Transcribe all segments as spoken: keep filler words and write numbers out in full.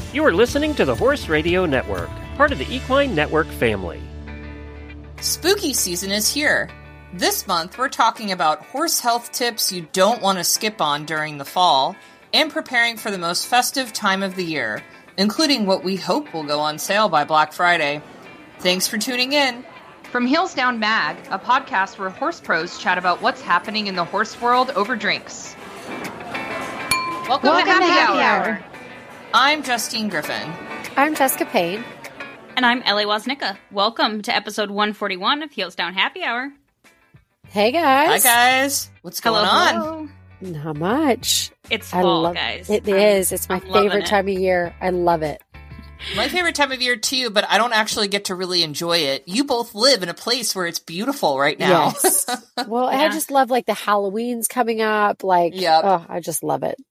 You are listening to the Horse Radio Network, part of the Equine Network family. Spooky season is here. This month, we're talking about horse health tips you don't want to skip on during the fall, and preparing for the most festive time of the year, including what we hope will go on sale by Black Friday. Thanks for tuning in. From Heels Down Mag, a podcast where horse pros chat about what's happening in the horse world over drinks. Welcome, Welcome to Happy, to Happy Hour. Hour. I'm Justine Griffin. I'm Jessica Payne. And I'm Ellie Woznicka. Welcome to episode one forty-one of Heels Down Happy Hour. Hey, guys. Hi, guys. What's going hello, on? hello. Not much. It's I fall, love guys. It I'm- is. It's my I'm loving favorite it. time of year. I love it. My favorite time of year, too, but I don't actually get to really enjoy it. You both live in a place where it's beautiful right now. Yes. Well, I Yeah. just love like the Halloween's coming up. Like, Yep. oh, I just love it.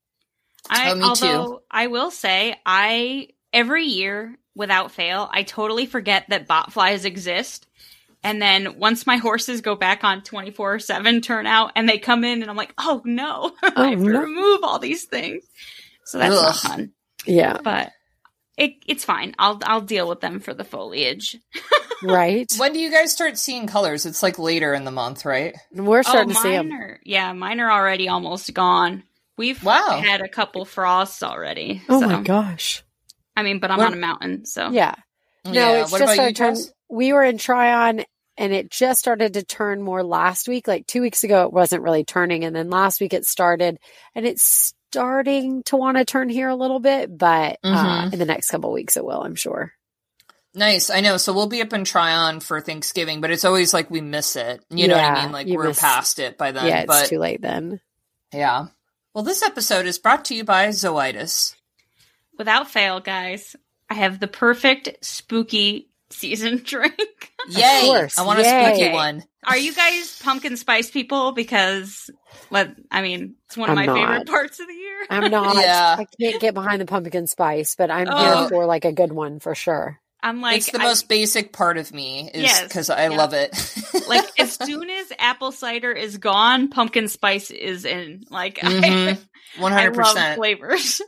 I, Oh, me too. although I will say, I every year, without fail, I totally forget that botflies exist. And then once my horses go back on twenty-four seven turnout and they come in and I'm like, oh no, I have to no. remove all these things. So that's not Ugh. fun. Yeah. But it, it's fine. I'll I'll deal with them for the foliage. Right. When do you guys start seeing colors? It's like later in the month, right? We're starting oh, to see mine them. are, yeah, mine are already almost gone. We've Wow. had a couple frosts already. Oh, so. my gosh. I mean, but I'm What- on a mountain, so. Yeah. No, Yeah. it's What just about you, started turn. Jess? We were in Tryon and it just started to turn more last week. Like two weeks ago, it wasn't really turning. And then last week it started and it's starting to want to turn here a little bit. But uh, Mhm. in the next couple of weeks, it will, I'm sure. Nice. I know. So we'll be up in Tryon for Thanksgiving, but it's always like we miss it. You know what I Yeah, mean? Like you we're miss- past it by then. yeah, it's but too late then. yeah. Well, this episode is brought to you by Zoitis. Without fail, guys, I have the perfect spooky season drink. Yay! course, I want a yay. spooky one. Are you guys pumpkin spice people? Because, let I mean, it's one of I'm my not. favorite parts of the year. I'm not. Yeah. I can't get behind the pumpkin spice, but I'm Oh. here for like a good one for sure. I'm like, it's the I- most basic part of me is Yes, because I yeah. love it. like as soon as apple cider is gone, pumpkin spice is in. Like, Mhm. I, one I hundred love percent. flavors.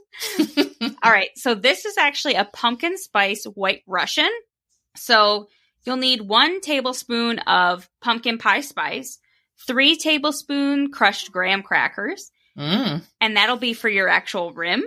All right, so this is actually a pumpkin spice white Russian. So you'll need one tablespoon of pumpkin pie spice, three tablespoon crushed graham crackers, Mm. and that'll be for your actual rim.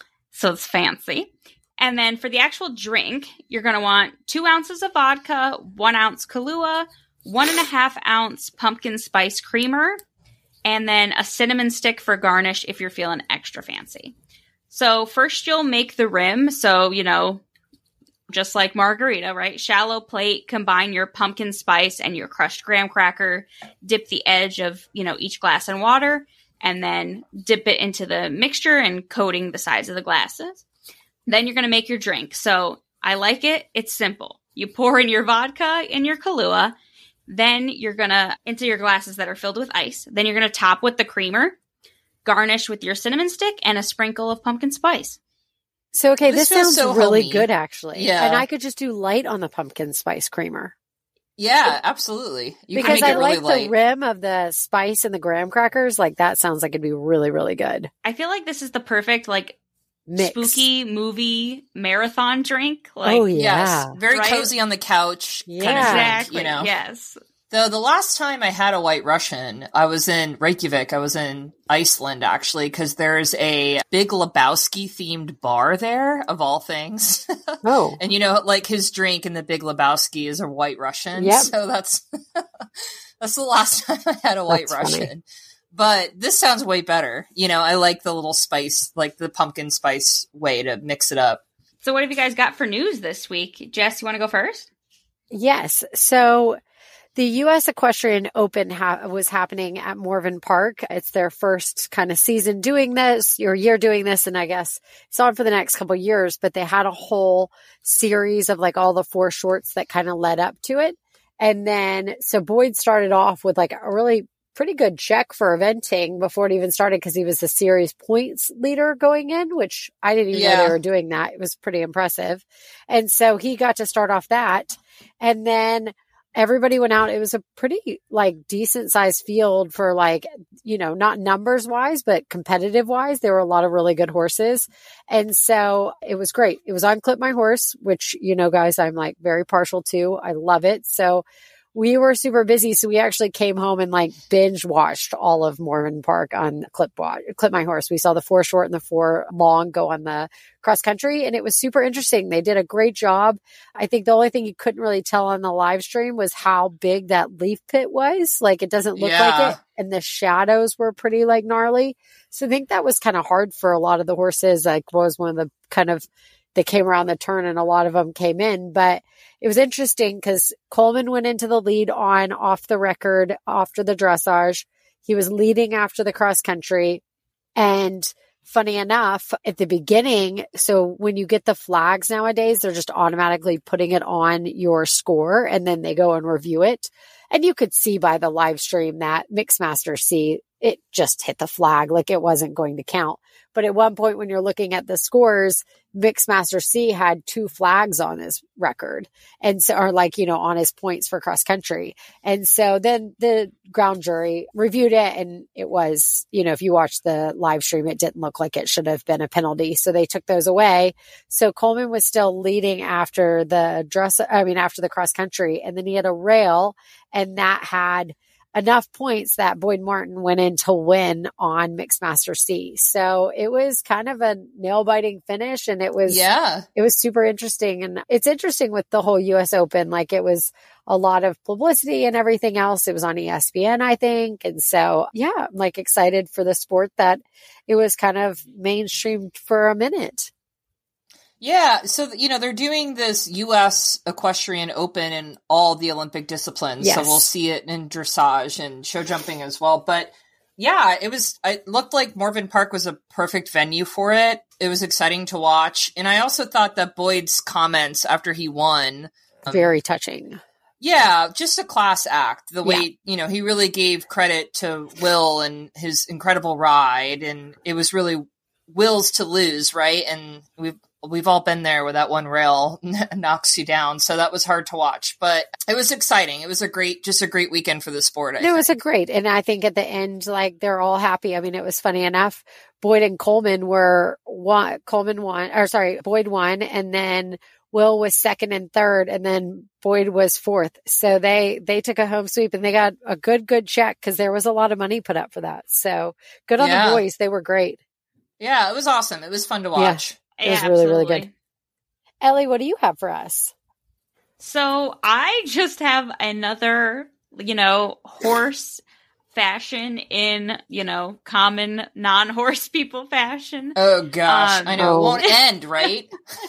So it's fancy. And then for the actual drink, you're going to want two ounces of vodka, one ounce Kahlua, one and a half ounce pumpkin spice creamer, and then a cinnamon stick for garnish if you're feeling extra fancy. So first you'll make the rim. So, you know, just like margarita, right? Shallow plate, combine your pumpkin spice and your crushed graham cracker, dip the edge of, you know, each glass in water, and then dip it into the mixture and coating the sides of the glasses. Then you're going to make your drink. So I like it. It's simple. You pour in your vodka and your Kahlua. Then you're going to, into your glasses that are filled with ice. Then you're going to top with the creamer, garnish with your cinnamon stick, and a sprinkle of pumpkin spice. So, okay, This this, feels sounds so really homey. good, actually. Yeah. And I could just do light on the pumpkin spice creamer. Yeah, absolutely. You because can make I it really like light. the rim of the spice and the graham crackers. Like, that sounds like it'd be really, really good. I feel like this is the perfect, like, Mix. spooky movie marathon drink. Like, oh, yeah. Yes, very Right? cozy on the couch kind of Yeah. drink, exactly. you know. Yes. Though the last time I had a White Russian, I was in Reykjavik. I was in Iceland, actually, because there's a Big Lebowski themed bar there, of all things. Oh, And you know, like his drink in the Big Lebowski is a White Russian. Yep. So that's that's the last time I had a White That's funny. Russian. But this sounds way better. You know, I like the little spice, like the pumpkin spice way to mix it up. So what have you guys got for news this week? Jess, you want to go first? yes. So the U S Equestrian Open ha- was happening at Morven Park. It's their first kind of season doing this, or year doing this, and I guess it's on for the next couple of years, but they had a whole series of like all the four shorts that kind of led up to it. And then, so Boyd started off with like a really pretty good check for eventing before it even started because he was the series points leader going in, which I didn't even know Yeah. they were doing that. It was pretty impressive. And so he got to start off that. And then everybody went out. It was a pretty like decent sized field for like, you know, not numbers wise, but competitive wise. There were a lot of really good horses. And so it was great. It was on Clip My Horse, which, you know, guys, I'm like very partial to. I love it. So we were super busy. So we actually came home and like binge watched all of Morven Park on Clip Watch, Clip My Horse. We saw the four short and the four long go on the cross country, and it was super interesting. They did a great job. I think the only thing you couldn't really tell on the live stream was how big that leaf pit was. Like it doesn't look Yeah. like it. And the shadows were pretty like gnarly. So I think that was kind of hard for a lot of the horses. Like was one of the kind of, they came around the turn and a lot of them came in, but it was interesting because Coleman went into the lead on off the record after the dressage. He was leading after the cross country. And funny enough, at the beginning, so when you get the flags nowadays, they're just automatically putting it on your score and then they go and review it. And you could see by the live stream that Mixmaster C, it just hit the flag like it wasn't going to count. But at one point when you're looking at the scores, Mixmaster C had two flags on his record and so, or like, you know, on his points for cross country. And so then the ground jury reviewed it and it was, you know, if you watch the live stream, it didn't look like it should have been a penalty. So they took those away. So Coleman was still leading after the dress, I mean, after the cross country. And then he had a rail and that had enough points that Boyd Martin went in to win on Mixmaster C. So it was kind of a nail biting finish and it was, Yeah. it was super interesting. And it's interesting with the whole U S Open, like it was a lot of publicity and everything else. It was on E S P N, I think. And so, yeah, I'm like excited for the sport that it was kind of mainstreamed for a minute. Yeah, so, you know, they're doing this U S Equestrian Open in all the Olympic disciplines. Yes. So we'll see it in dressage and show jumping as well. But yeah, it was, it looked like Morven Park was a perfect venue for it. It was exciting to watch. And I also thought that Boyd's comments after he won. Um, Very touching. Yeah, just a class act. The way, Yeah. you know, he really gave credit to Will and his incredible ride. And it was really Will's to lose, right? And we've, We've all been there where that one rail knocks you down. So that was hard to watch, but it was exciting. It was a great, just a great weekend for the sport. I It think. was a great. And I think at the end, like they're all happy. I mean, it was funny enough. Boyd and Coleman were one, Coleman won, or sorry, Boyd won. And then Will was second and third. And then Boyd was fourth. So they, they took a home sweep and they got a good, good check because there was a lot of money put up for that. So good on Yeah. the boys. They were great. Yeah, it was awesome. It was fun to watch. It was Yeah, really, really absolutely. good. Ellie, what do you have for us? So I just have another, you know, horse fashion in, you know, common non-horse people fashion. Oh gosh, Um, I know oh. it won't end, right?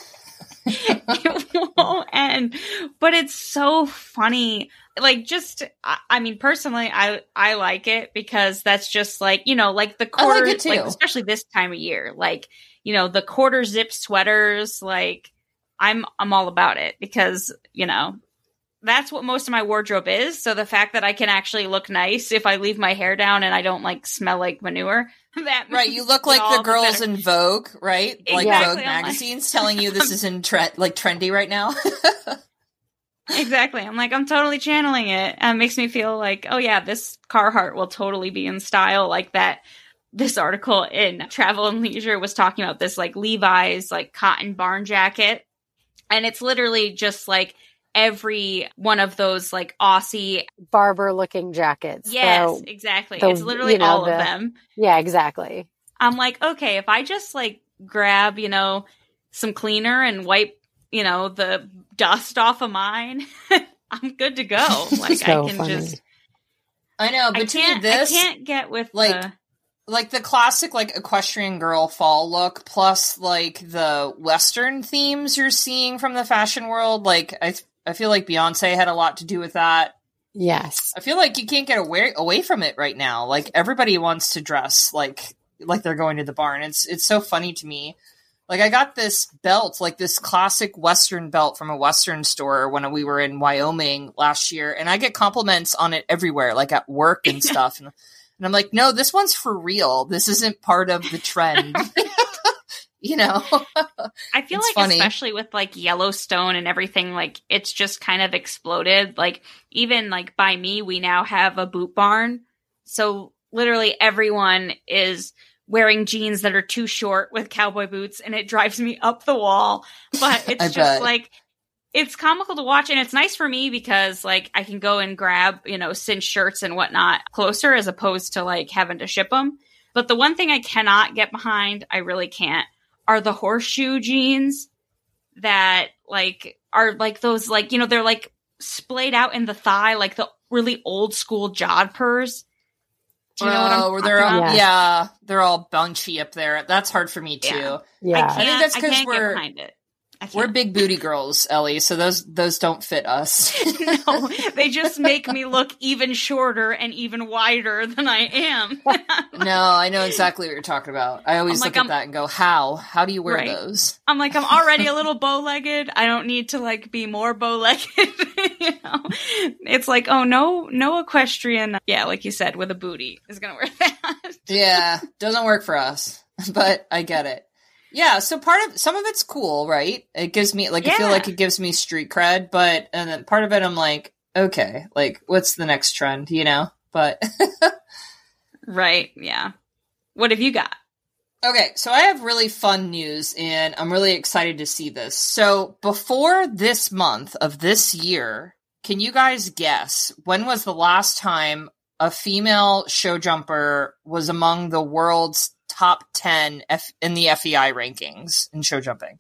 It won't end, but it's so funny. Like, just, I, I mean, personally, I I like it because that's just like, you know, like the I like quarter, it too. like especially this time of year, like, you know, the quarter zip sweaters, like, I'm I'm all about it because, you know, that's what most of my wardrobe is. So the fact that I can actually look nice if I leave my hair down and I don't like smell like manure, that Right, makes you look it like all the girls better. in Vogue, right? Like Exactly, Vogue I'm like- magazines telling you this is in tre- like trendy right now. Exactly. I'm like, I'm totally channeling it. And it makes me feel like, oh yeah, this Carhartt will totally be in style like that. This article in Travel and Leisure was talking about this like Levi's like cotton barn jacket. And it's literally just like every one of those like Aussie. Barber looking jackets. Yes, So, exactly. the- it's literally you know, all the- of them. yeah, exactly. I'm like, okay, if I just like grab, you know, some cleaner and wipe, you know, the dust off of mine, I'm good to go. Like So I can funny. just I know, I between can't this I can't get with like, the like the classic like equestrian girl fall look plus like the Western themes you're seeing from the fashion world, like I I feel like Beyonce had a lot to do with that. Yes. I feel like you can't get away away from it right now. Like everybody wants to dress like like they're going to the barn. It's it's so funny to me. Like I got this belt, like this classic Western belt from a Western store when we were in Wyoming last year, and I get compliments on it everywhere, like at work and stuff. And, and I'm like, no, this one's for real. This isn't part of the trend. you know? I feel It's like funny. especially with like Yellowstone and everything, like it's just kind of exploded. Like even like by me, we now have a boot barn. So literally everyone is wearing jeans that are too short with cowboy boots, and it drives me up the wall. But it's I just bet. like, it's comical to watch, and it's nice for me because like I can go and grab, you know, cinch shirts and whatnot closer as opposed to like having to ship them. But the one thing I cannot get behind, I really can't, are the horseshoe jeans that like are like those, like, you know, they're like splayed out in the thigh, like the really old school jodhpurs. Do you know what I'm Oh, talking they're all, about? Yeah. yeah, they're all bunchy up there. That's hard for me too. Yeah. Yeah. I can't, that's I 'cause can't get we're- behind it. I We're can't. big booty girls, Ellie, so those those don't fit us. No, they just make me look even shorter and even wider than I am. No, I know exactly what you're talking about. I always I'm look like, at I'm- that and go, how? How do you wear Right. those? I'm like, I'm already a little bow-legged. I don't need to like be more bow-legged. You know, it's like, oh no, no equestrian. Yeah, like you said, with a booty is gonna wear that. Yeah, doesn't work for us, but I get it. Yeah, so part of some of it's cool, right? It gives me like I feel Yeah. like it gives me street cred, but and then part of it I'm like, okay, like what's the next trend, you know? But Right? Yeah. What have you got? okay, so I have really fun news and I'm really excited to see this. So before this month of this year, can you guys guess when was the last time a female show jumper was among the world's top ten F- in the F E I rankings in show jumping?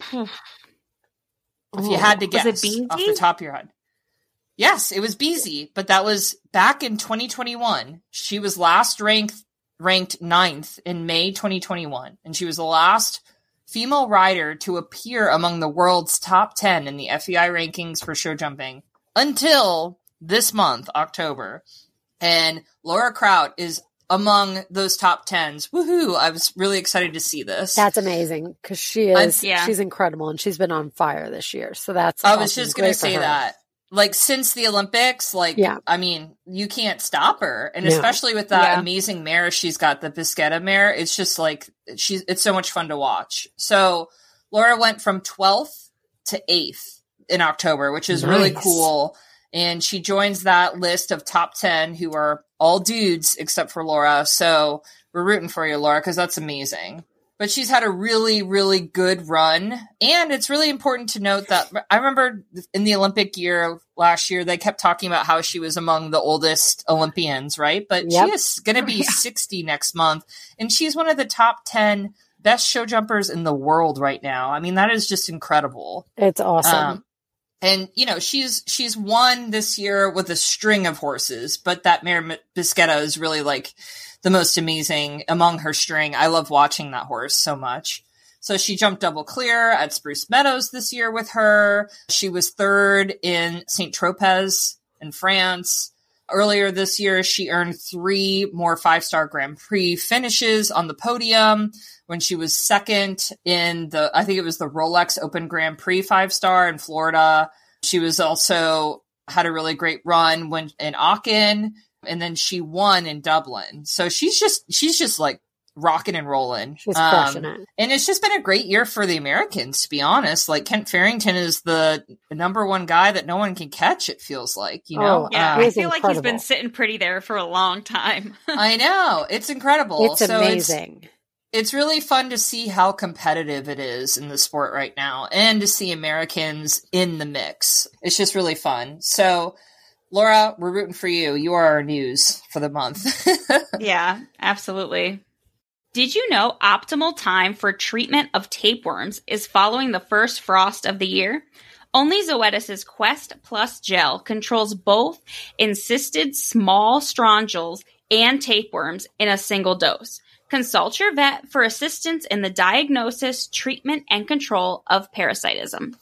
If you had to Was guess it off Beezy? the top of your head. Yes, it was Beezy, but that was back in twenty twenty-one. She was last ranked ranked ninth in May twenty twenty-one, and she was the last female rider to appear among the world's top ten in the F E I rankings for show jumping until this month, October. And Laura Kraut is among those top tens. Woohoo! I was really excited to see this. That's amazing because she I'm- is, yeah. she's incredible and she's been on fire this year. So that's, I was awesome. just going Great to for say her. that. Like, since the Olympics, like, Yeah. I mean, you can't stop her. And No. especially with that Yeah. amazing mare she's got, the Bisquetta mare, it's just like, she's, it's so much fun to watch. So, Laura went from twelfth to eighth in October, which is really Nice. cool. And she joins that list of top ten who are all dudes except for Laura. So, we're rooting for you, Laura, because that's amazing. But she's had a really, really good run. And it's really important to note that I remember in the Olympic year last year, they kept talking about how she was among the oldest Olympians, right? But Yep. she is going to be Yeah. sixty next month. And she's one of the top ten best show jumpers in the world right now. I mean, that is just incredible. It's awesome. Um, and you know, she's she's won this year with a string of horses, but that mare Bisquetta is really like the most amazing among her string. I love watching that horse so much. So she jumped double clear at Spruce Meadows this year with her. She was third in Saint Tropez in France. Earlier this year, she earned three more five-star Grand Prix finishes on the podium when she was second in the, I think it was the Rolex Open Grand Prix five-star in Florida. She was also had a really great run when in Aachen, and then she won in Dublin. So she's just, she's just like rocking and rolling. She's Um, crushing it. And it's just been a great year for the Americans, to be honest. Like Kent Farrington is the number one guy that no one can catch, it feels like, you know? Oh, Yeah, Um, I He's feel like he's been incredible. sitting pretty there for a long time. I know. It's incredible. It's So amazing. It's really fun to see how competitive it is in the sport right now and to see Americans in the mix. It's just really fun. So, Laura, we're rooting for you. You are our news for the month. Yeah, absolutely. Did you know optimal time for treatment of tapeworms is following the first frost of the year? Only Zoetis' Quest Plus gel controls both encysted small strongyls and tapeworms in a single dose. Consult your vet for assistance in the diagnosis, treatment, and control of parasitism.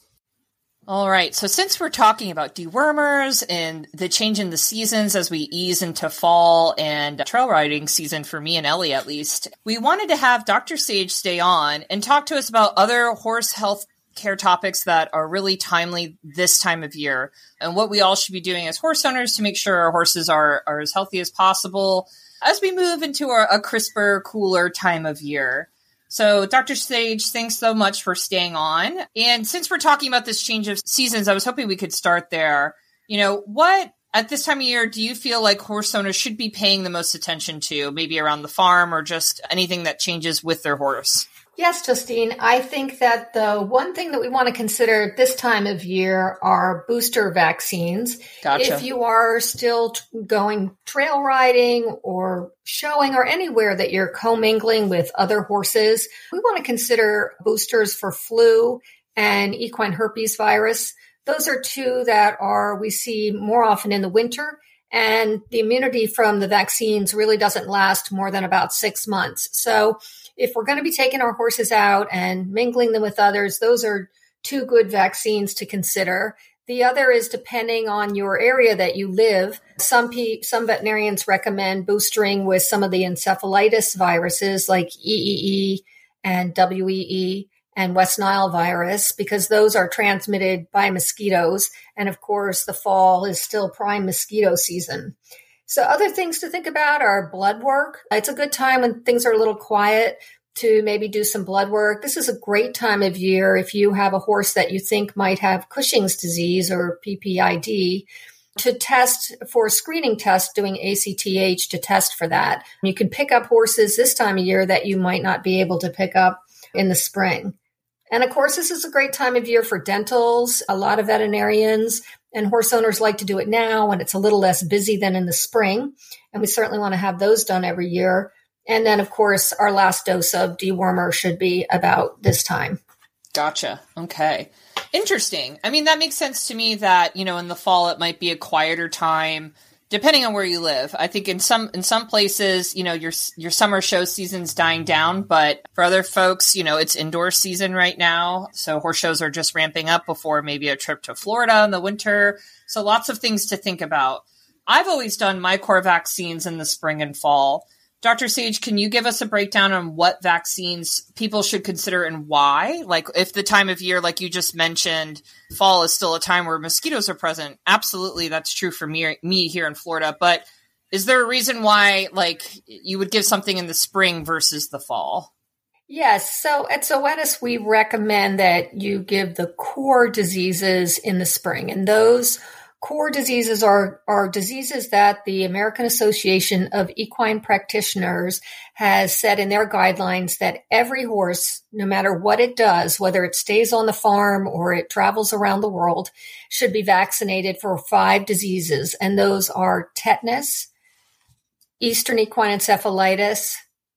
All right. So since we're talking about dewormers and the change in the seasons as we ease into fall and trail riding season for me and Ellie, at least, we wanted to have Doctor Sage stay on and talk to us about other horse health care topics that are really timely this time of year and what we all should be doing as horse owners to make sure our horses are, are as healthy as possible as we move into a, a crisper, cooler time of year. So Doctor Sage, thanks so much for staying on. And since we're talking about this change of seasons, I was hoping we could start there. You know, what at this time of year do you feel like horse owners should be paying the most attention to, maybe around the farm or just anything that changes with their horse? Yes, Justine. I think that the one thing that we want to consider this time of year are booster vaccines. Gotcha. If you are still t- going trail riding or showing or anywhere that you're commingling with other horses, we want to consider boosters for flu and equine herpes virus. Those are two that are we see more often in the winter. And the immunity from the vaccines really doesn't last more than about six months. So if we're going to be taking our horses out and mingling them with others, those are two good vaccines to consider. The other is depending on your area that you live. Some pe- some veterinarians recommend boostering with some of the encephalitis viruses like E E E and W E E and West Nile virus, because those are transmitted by mosquitoes. And of course, the fall is still prime mosquito season. So other things to think about are blood work. It's a good time when things are a little quiet to maybe do some blood work. This is a great time of year if you have a horse that you think might have Cushing's disease or P P I D to test for a screening test, doing A C T H to test for that. You can pick up horses this time of year that you might not be able to pick up in the spring. And of course, this is a great time of year for dentals. A lot of veterinarians and horse owners like to do it now when it's a little less busy than in the spring. And we certainly want to have those done every year. And then, of course, our last dose of dewormer should be about this time. Gotcha. Okay. Interesting. I mean, that makes sense to me that, you know, in the fall, it might be a quieter time, depending on where you live. I think in some in some places, you know, your your summer show season's dying down, but for other folks, you know, it's indoor season right now. So horse shows are just ramping up before maybe a trip to Florida in the winter. So lots of things to think about. I've always done my core vaccines in the spring and fall. Doctor Sage, can you give us a breakdown on what vaccines people should consider and why? Like if the time of year, like you just mentioned, fall is still a time where mosquitoes are present. Absolutely. That's true for me, me here in Florida. But is there a reason why like you would give something in the spring versus the fall? Yes. So at Zoetis, we recommend that you give the core diseases in the spring. And those core diseases are, are diseases that the American Association of Equine Practitioners has said in their guidelines that every horse, no matter what it does, whether it stays on the farm or it travels around the world, should be vaccinated for five diseases. And those are tetanus, Eastern equine encephalitis,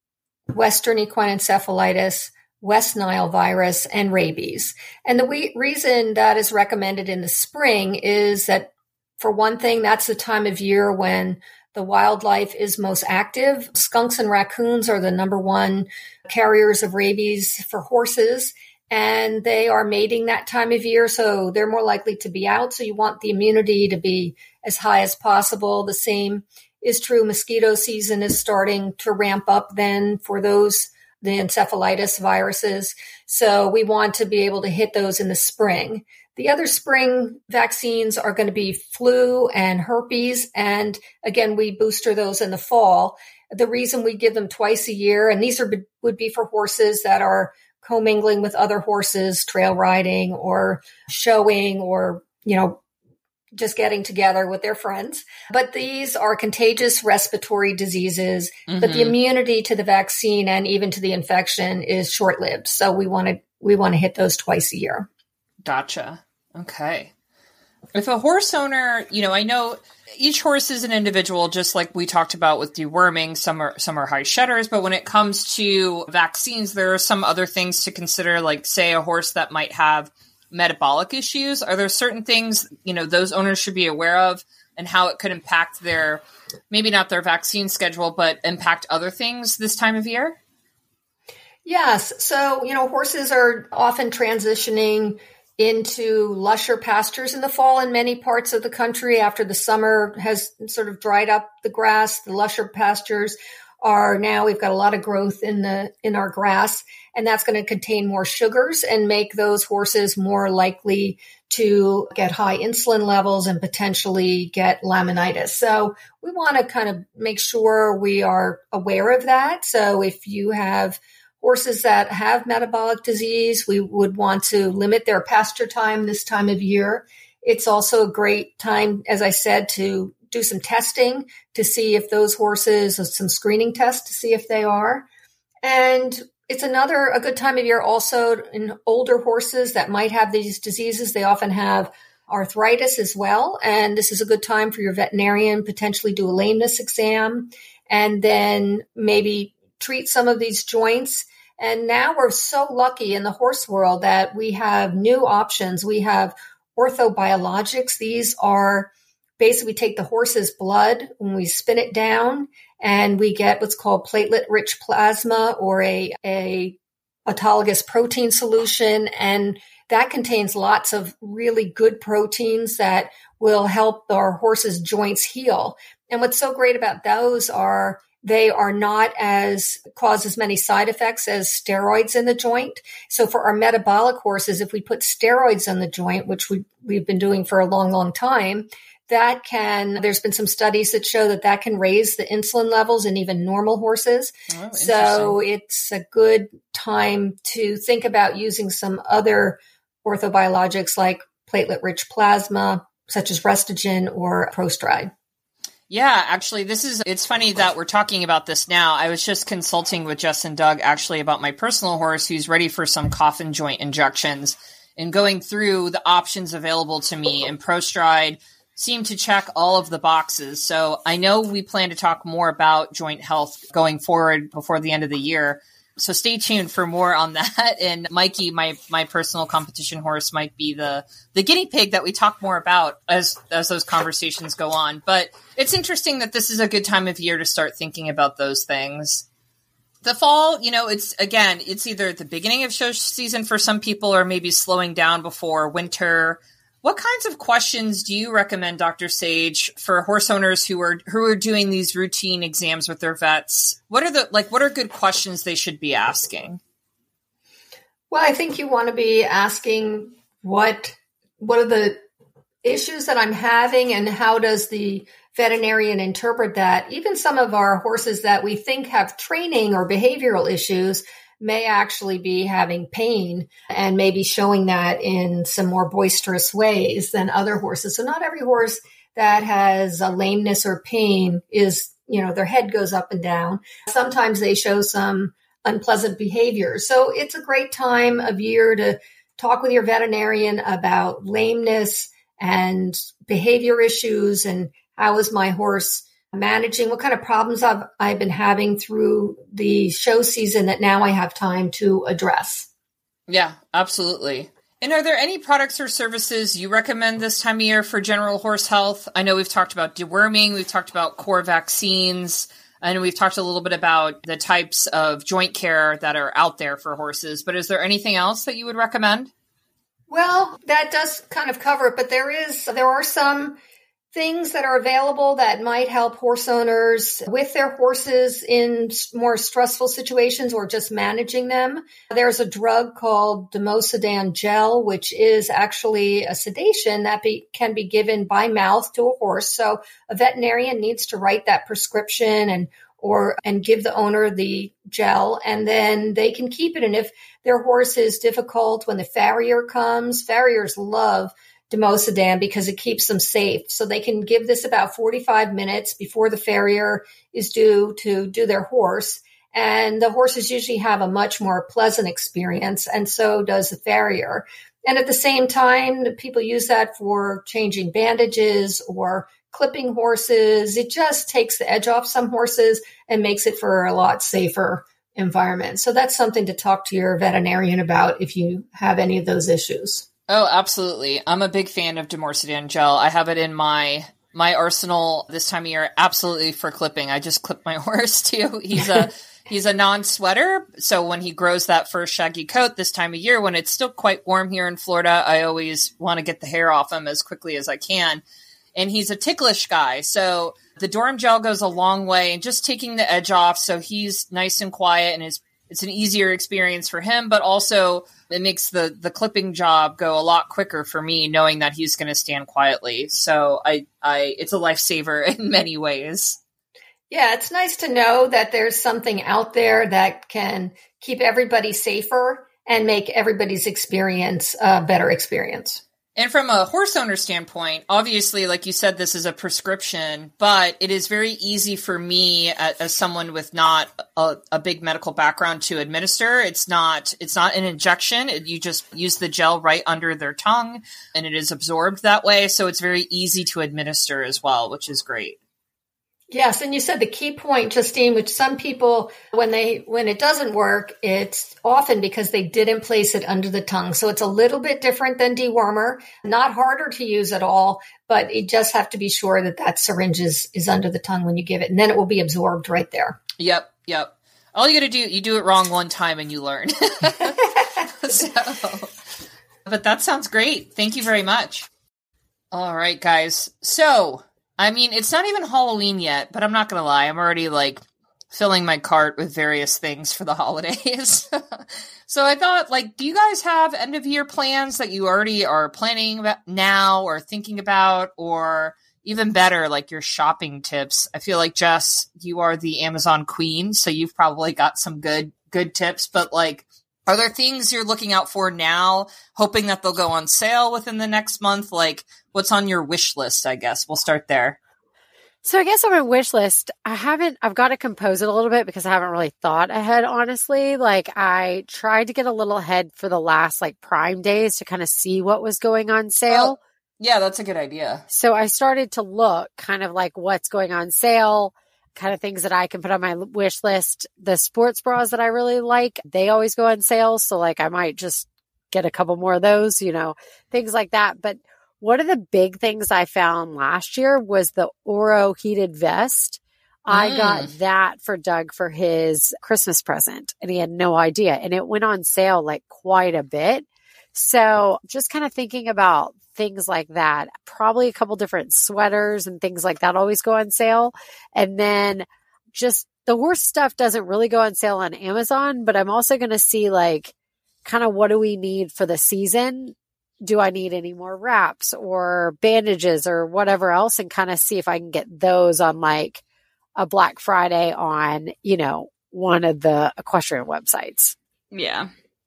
Western equine encephalitis, West Nile virus, and rabies. And the we- reason that is recommended in the spring is that, for one thing, that's the time of year when the wildlife is most active. Skunks and raccoons are the number one carriers of rabies for horses, and they are mating that time of year, so they're more likely to be out. So you want the immunity to be as high as possible. The same is true. Mosquito season is starting to ramp up then for those the encephalitis viruses. So we want to be able to hit those in the spring. The other spring vaccines are going to be flu and herpes. And again, we booster those in the fall. The reason we give them twice a year, and these are would be for horses that are commingling with other horses, trail riding or showing or, you know, just getting together with their friends. But these are contagious respiratory diseases, mm-hmm. but the immunity to the vaccine and even to the infection is short-lived. So we want to we want to hit those twice a year. Gotcha. Okay. If a horse owner, you know, I know each horse is an individual, just like we talked about with deworming. Some are some are high shedders, but when it comes to vaccines, there are some other things to consider, like say a horse that might have metabolic issues. Are there certain things, you know, those owners should be aware of and how it could impact their, maybe not their vaccine schedule, but impact other things this time of year? Yes. So, you know, horses are often transitioning into lusher pastures in the fall in many parts of the country after the summer has sort of dried up the grass. The lusher pastures are now, we've got a lot of growth in the in our grass, and that's going to contain more sugars and make those horses more likely to get high insulin levels and potentially get laminitis. So we want to kind of make sure we are aware of that. So if you have horses that have metabolic disease, we would want to limit their pasture time this time of year. It's also a great time, as I said, to do some testing to see if those horses, or some screening tests to see if they are. And it's another, a good time of year also in older horses that might have these diseases. They often have arthritis as well. And this is a good time for your veterinarian, potentially do a lameness exam and then maybe treat some of these joints. And now we're so lucky in the horse world that we have new options. We have orthobiologics. These are basically, we take the horse's blood when we spin it down and we get what's called platelet-rich plasma or a, a autologous protein solution. And that contains lots of really good proteins that will help our horse's joints heal. And what's so great about those are they are not as cause as many side effects as steroids in the joint. So for our metabolic horses, if we put steroids in the joint, which we, we've been doing for a long, long time, that can, there's been some studies that show that that can raise the insulin levels in even normal horses. Oh, so it's a good time to think about using some other orthobiologics like platelet-rich plasma, such as Restogen or Prostride. Yeah, actually, this is, it's funny that we're talking about this now. I was just consulting with Jess and Doug actually about my personal horse who's ready for some coffin joint injections and going through the options available to me, and Prostride seemed to check all of the boxes. So I know we plan to talk more about joint health going forward before the end of the year. So stay tuned for more on that. And Mikey, my my personal competition horse, might be the the guinea pig that we talk more about as as those conversations go on. But it's interesting that this is a good time of year to start thinking about those things. The fall, you know, it's again, it's either the beginning of show season for some people or maybe slowing down before winter. What kinds of questions do you recommend, Doctor Sage, for horse owners who are who are doing these routine exams with their vets? What are the like what are good questions they should be asking? Well, I think you want to be asking what what are the issues that I'm having and how does the veterinarian interpret that? Even some of our horses that we think have training or behavioral issues may actually be having pain and maybe showing that in some more boisterous ways than other horses. So not every horse that has a lameness or pain is, you know, their head goes up and down. Sometimes they show some unpleasant behavior. So it's a great time of year to talk with your veterinarian about lameness and behavior issues and how is my horse managing, what kind of problems I've, I've been having through the show season that now I have time to address. Yeah, absolutely. And are there any products or services you recommend this time of year for general horse health? I know we've talked about deworming, we've talked about core vaccines, and we've talked a little bit about the types of joint care that are out there for horses, but is there anything else that you would recommend? Well, that does kind of cover it, but there is, there are some things that are available that might help horse owners with their horses in more stressful situations or just managing them. There's a drug called Democedan gel, which is actually a sedation that be, can be given by mouth to a horse. So a veterinarian needs to write that prescription and or and give the owner the gel, and then they can keep it. And if their horse is difficult when the farrier comes, farriers love Democedan because it keeps them safe. So they can give this about forty-five minutes before the farrier is due to do their horse. And the horses usually have a much more pleasant experience, and so does the farrier. And at the same time, people use that for changing bandages or clipping horses. It just takes the edge off some horses and makes it for a lot safer environment. So that's something to talk to your veterinarian about if you have any of those issues. Oh, absolutely. I'm a big fan of Democedan gel. I have it in my my arsenal this time of year, absolutely for clipping. I just clip my horse too. He's a he's a non-sweater, so when he grows that first shaggy coat this time of year, when it's still quite warm here in Florida, I always want to get the hair off him as quickly as I can. And he's a ticklish guy, so the Dorm gel goes a long way, and just taking the edge off so he's nice and quiet, and his it's an easier experience for him, but also it makes the, the clipping job go a lot quicker for me, knowing that he's going to stand quietly. So I, I, it's a lifesaver in many ways. Yeah, it's nice to know that there's something out there that can keep everybody safer and make everybody's experience a better experience. And from a horse owner standpoint, obviously, like you said, this is a prescription, but it is very easy for me as, as someone with not a, a big medical background to administer. It's not, it's not an injection. It, you just use the gel right under their tongue and it is absorbed that way. So it's very easy to administer as well, which is great. Yes, and you said the key point, Justine, which some people, when they when it doesn't work, it's often because they didn't place it under the tongue. So it's a little bit different than dewormer, not harder to use at all, but you just have to be sure that that syringe is, is under the tongue when you give it, and then it will be absorbed right there. Yep, yep. All you got to do, you do it wrong one time and you learn. So, but that sounds great. Thank you very much. All right, guys. So, I mean, it's not even Halloween yet, but I'm not going to lie. I'm already like filling my cart with various things for the holidays. So I thought, like, do you guys have end of year plans that you already are planning about now or thinking about, or even better, like your shopping tips? I feel like, Jess, you are the Amazon queen, so you've probably got some good, good tips, but like, are there things you're looking out for now, hoping that they'll go on sale within the next month? Like, what's on your wish list, I guess? We'll start there. So I guess on my wish list, I haven't, I've got to compose it a little bit because I haven't really thought ahead, honestly. Like, I tried to get a little ahead for the last, like, Prime days to kind of see what was going on sale. Oh, yeah, that's a good idea. So I started to look kind of like what's going on sale, kind of things that I can put on my wish list. The sports bras that I really like, they always go on sale. So like I might just get a couple more of those, you know, things like that. But one of the big things I found last year was the Oro heated vest. Mm. I got that for Doug for his Christmas present and he had no idea. And it went on sale like quite a bit. So just kind of thinking about things like that. Probably a couple different sweaters and things like that always go on sale. And then just the horse stuff doesn't really go on sale on Amazon, but I'm also going to see like kind of what do we need for the season? Do I need any more wraps or bandages or whatever else? And kind of see if I can get those on like a Black Friday on, you know, one of the equestrian websites. Yeah.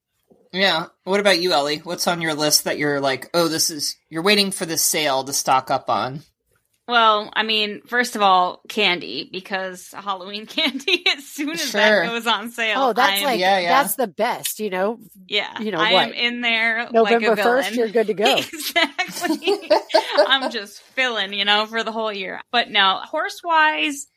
Yeah. What about you, Ellie? What's on your list that you're like, oh, this is, you're waiting for this sale to stock up on? Well, I mean, first of all, candy, because Halloween candy, as soon as Sure. that goes on sale. Oh, that's I'm, like, yeah, yeah. that's the best, you know? yeah, you know I what? am in there November like a first, villain. you're good to go. Exactly. I'm just filling, you know, for the whole year. But no, horse-wise,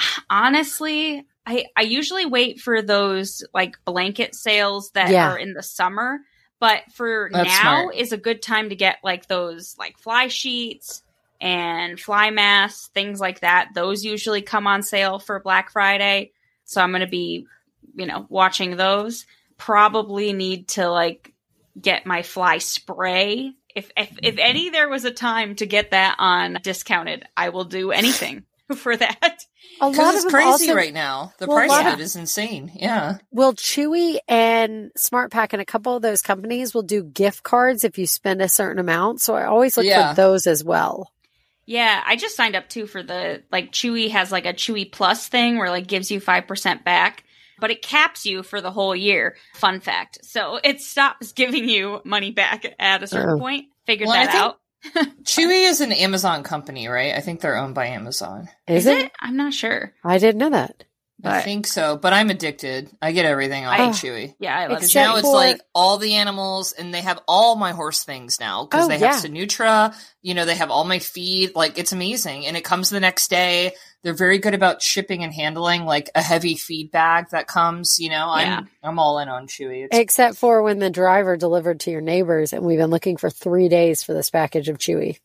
honestly, I, I usually wait for those like blanket sales that Yeah. are in the summer. But for That's now smart. is a good time to get like those like fly sheets and fly masks, things like that. Those usually come on sale for Black Friday. So I'm going to be, you know, watching those. Probably need to like get my fly spray. If, if, if any, there was a time to get that on discounted, I will do anything for that. A lot Because of it's them crazy also, right now. The well, a price lot of of- it is insane. Yeah. Well, Chewy and SmartPack and a couple of those companies will do gift cards if you spend a certain amount. So I always look Yeah. for those as well. Yeah, I just signed up too for the, like, Chewy has like a Chewy Plus thing where like gives you five percent back, but it caps you for the whole year. Fun fact. So it stops giving you money back at a certain Oh. point. Figured Well, I that think- out. Chewy is an Amazon company, right? I think they're owned by Amazon. Is, Is it? it? I'm not sure. I didn't know that. I But- think so, but I'm addicted. I get everything off I- of Chewy. Yeah, I love Because Except now it's for- like all the animals, and they have all my horse things now. Because Oh, they yeah. have Sinutra, you know, they have all my feed. Like, it's amazing. And it comes the next day. They're very good about shipping and handling, like a heavy feed bag that comes, you know. Yeah. I'm I'm all in on Chewy. It's, Except for when the driver delivered to your neighbors, and we've been looking for three days for this package of Chewy.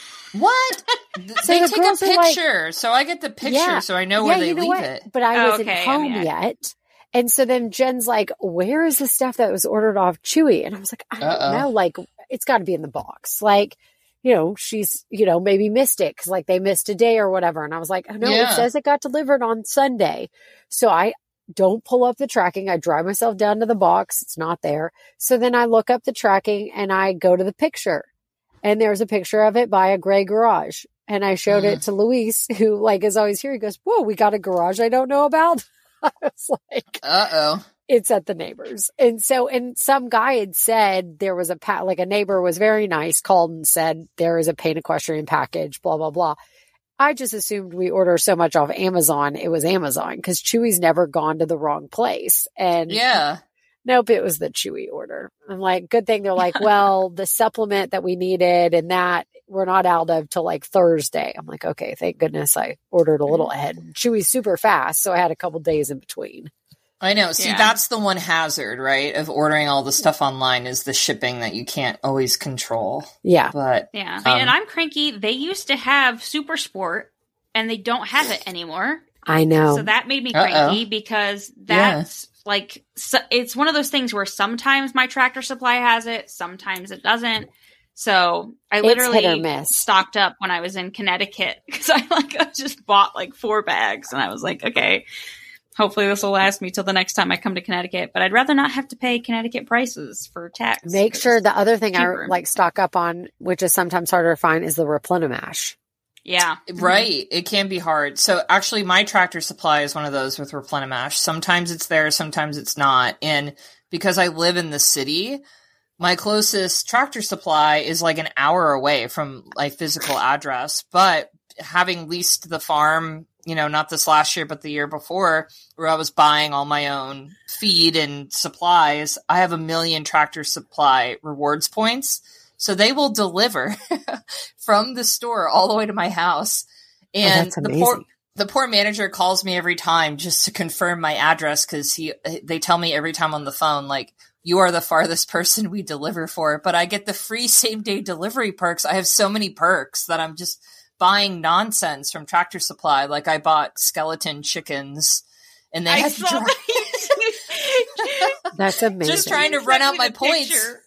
what? So they the take a girls are like- picture, so I get the picture, Yeah. so I know yeah, where they you know leave what? it. But I Oh, wasn't okay, home yeah. yet. And so then Jen's like, where is the stuff that was ordered off Chewy? And I was like, I don't Uh-oh. know. Like, it's got to be in the box. Like, you know, she's, you know, maybe missed it because like they missed a day or whatever. And I was like, oh, no, Yeah. it says it got delivered on Sunday. So I don't pull up the tracking. I drive myself down to the box. It's not there. So then I look up the tracking and I go to the picture. And there's a picture of it by a gray garage. And I showed Mm. it to Luis, who like is always here. He goes, whoa, we got a garage I don't know about. I was like, Uh-oh. it's at the neighbor's. And so, and some guy had said there was a, pa- like a neighbor was very nice, called and said, there is a paint equestrian package, blah, blah, blah. I just assumed we order so much off Amazon, it was Amazon, because Chewy's never gone to the wrong place. And Yeah. nope, it was the Chewy order. I'm like, good thing they're like, well, the supplement that we needed and that we're not out of till like Thursday. I'm like, okay, thank goodness I ordered a little ahead. Chewy's super fast, so I had a couple days in between. I know. See, Yeah. that's the one hazard, right, of ordering all the stuff online is the shipping that you can't always control. Yeah. But Yeah. Um, and I'm cranky. They used to have Super Sport and they don't have it anymore. I know. So that made me Uh-oh. cranky because that's like, so, it's one of those things where sometimes my Tractor Supply has it, sometimes it doesn't. So I It's hit or literally miss. stocked up when I was in Connecticut because I like I just bought like four bags and I was like, okay, hopefully this will last me till the next time I come to Connecticut. But I'd rather not have to pay Connecticut prices for tax. Make 'cause- sure the other thing cheaper. I like stock up on, which is sometimes harder to find, is the Replenimash. Yeah. right, it can be hard. So actually, my Tractor Supply is one of those with Replenimash. Sometimes it's there, sometimes it's not. And because I live in the city, my closest Tractor Supply is like an hour away from my physical address. But having leased the farm, you know, not this last year, but the year before, where I was buying all my own feed and supplies, I have a million Tractor Supply rewards points. So they will deliver from the store all the way to my house. And that's the poor amazing. the poor manager calls me every time just to confirm my address, because he they tell me every time on the phone, like, you are the farthest person we deliver for. But I get the free same day delivery perks. I have so many perks that I'm just buying nonsense from Tractor Supply. Like, I bought skeleton chickens and they I had to saw dry- that. That's amazing. just trying to You run sent out me my the points. picture.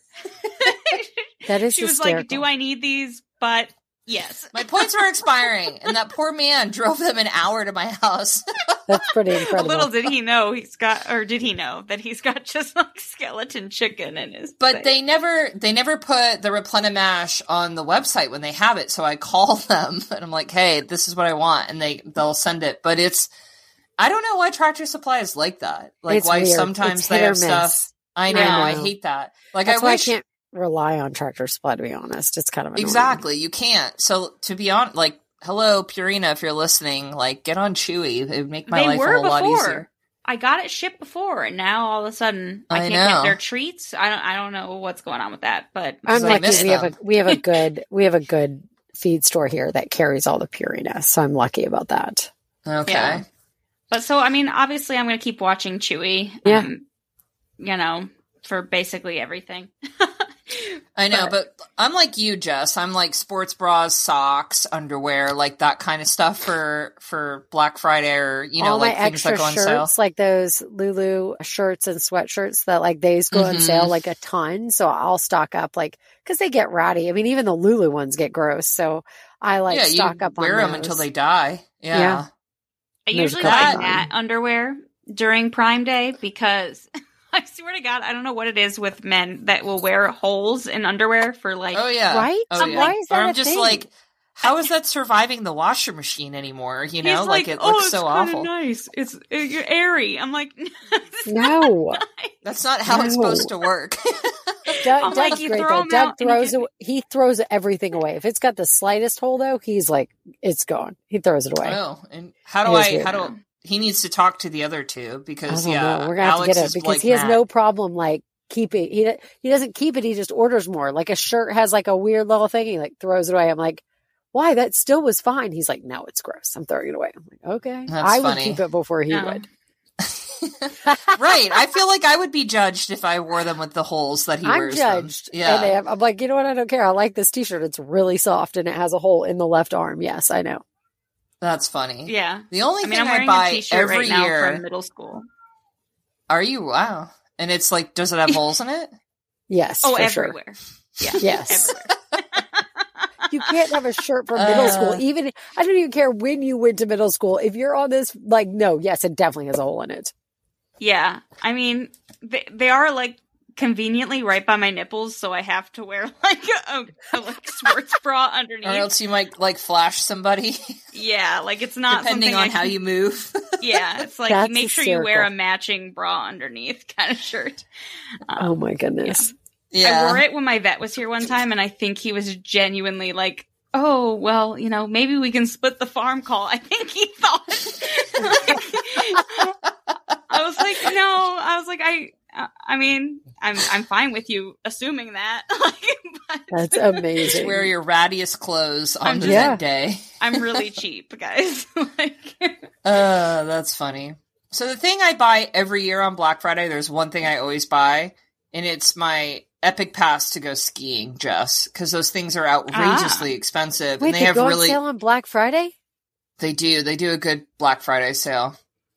That is She was hysterical. like, do I need these? But yes. My points were expiring, and that poor man drove them an hour to my house. That's pretty incredible. Little did he know he's got, or did he know that he's got just like skeleton chicken in his. But thing. they never they never put the Replenimash on the website when they have it. So I call them and I'm like, hey, this is what I want, and they they'll send it. But it's I don't know why Tractor Supply is like that. Like, It's why weird. sometimes It's they hit or have stuff. miss. I know, I I, know. hate that. Like, That's I why wish I can't rely on Tractor Supply, to be honest. It's kind of annoying. exactly you can't. So to be honest, like, hello Purina, if you're listening, like, get on Chewy. It would make my They life a were whole lot before. easier. I got it shipped before, and now all of a sudden I, I can't know. get their treats. I don't. I don't know what's going on with that, but I'm So I lucky miss we have a them. we have a good we have a good feed store here that carries all the Purina, so I'm lucky about that. Okay. Yeah. But so, I mean, obviously, I'm going to keep watching Chewy. Yeah. Um, you know, for basically everything. I know, but I'm like you, Jess. I'm like sports bras, socks, underwear, like that kind of stuff for for Black Friday, or, you know, all like my things extra that go on sale. shirts, like those Lulu shirts and sweatshirts that like these go on Mhm. sale like a ton. So I'll stock up, like, because they get ratty. I mean, even the Lulu ones get gross. So I like yeah, stock you up wear on them those. until they die. Yeah. Yeah. I There's usually a buy couple that underwear during Prime Day because I swear to God, I don't know what it is with men that will wear holes in underwear for like. Oh yeah. Right? Oh, I'm yeah. Why is or that I'm a just thing? like, how is that surviving the washer machine anymore? You know, He's like, it oh, looks it's so kinda awful. Nice. It's uh, you're airy. I'm like, it's No. That's not how it's No. supposed to work. Doug, I'm like, Doug's you great throw though. 'em Doug out and you throws get- aw- he throws everything away. If it's got the slightest hole though, he's like, it's gone. He throws it away. Oh, and how do It is I? weird. How do he needs to talk to the other two I because don't yeah, know. We're gonna have Alex to get it is because like he has Matt. no problem like keeping. He he doesn't keep it. He just orders more. Like a shirt has like a weird little thing. He like throws it away. I'm like, why? That still was fine. He's like, no, it's gross. I'm throwing it away. I'm like, okay. That's I would funny. keep it before he No. would. Right. I feel like I would be judged if I wore them with the holes that he I'm wears judged. them. Yeah. And they have, I'm like, you know what? I don't care. I like this t-shirt. It's really soft and it has a hole in the left arm. Yes, I know. That's funny. yeah. The only I mean, thing I'm I wearing buy a T-shirt every right now year. from middle school. Are you? Wow. And it's like, does it have holes in it? Yes. Oh, for everywhere. Yeah. Sure. Yes. Everywhere. You can't have a shirt from middle Uh. school. Even, I don't even care when you went to middle school. If you're on this, like, no, yes, it definitely has a hole in it. Yeah. I mean, they, they are like conveniently right by my nipples, so I have to wear like a, a like sports bra underneath. Or else you might like flash somebody. Yeah, like it's not depending on I how can, you move. Yeah, it's like That's make sure hysterical. you wear a matching bra underneath kind of shirt. Um, Oh my goodness. Yeah. I wore it when my vet was here one time, and I think he was genuinely like, oh, well, you know, maybe we can split the farm call. I think he thought. Like, I was like, no. I was like, I I mean, I'm I'm fine with you assuming that. Like, but That's Just amazing. wear your rattiest clothes on I'm the just- Yeah. vet day. I'm really cheap, guys. Like, Uh, that's funny. So the thing I buy every year on Black Friday, there's one thing I always buy, and it's my Epic Pass to go skiing, Jess, because those things are outrageously expensive, Wait, and they they have go on really, sale on Black Friday? they do, they do a good Black Friday sale.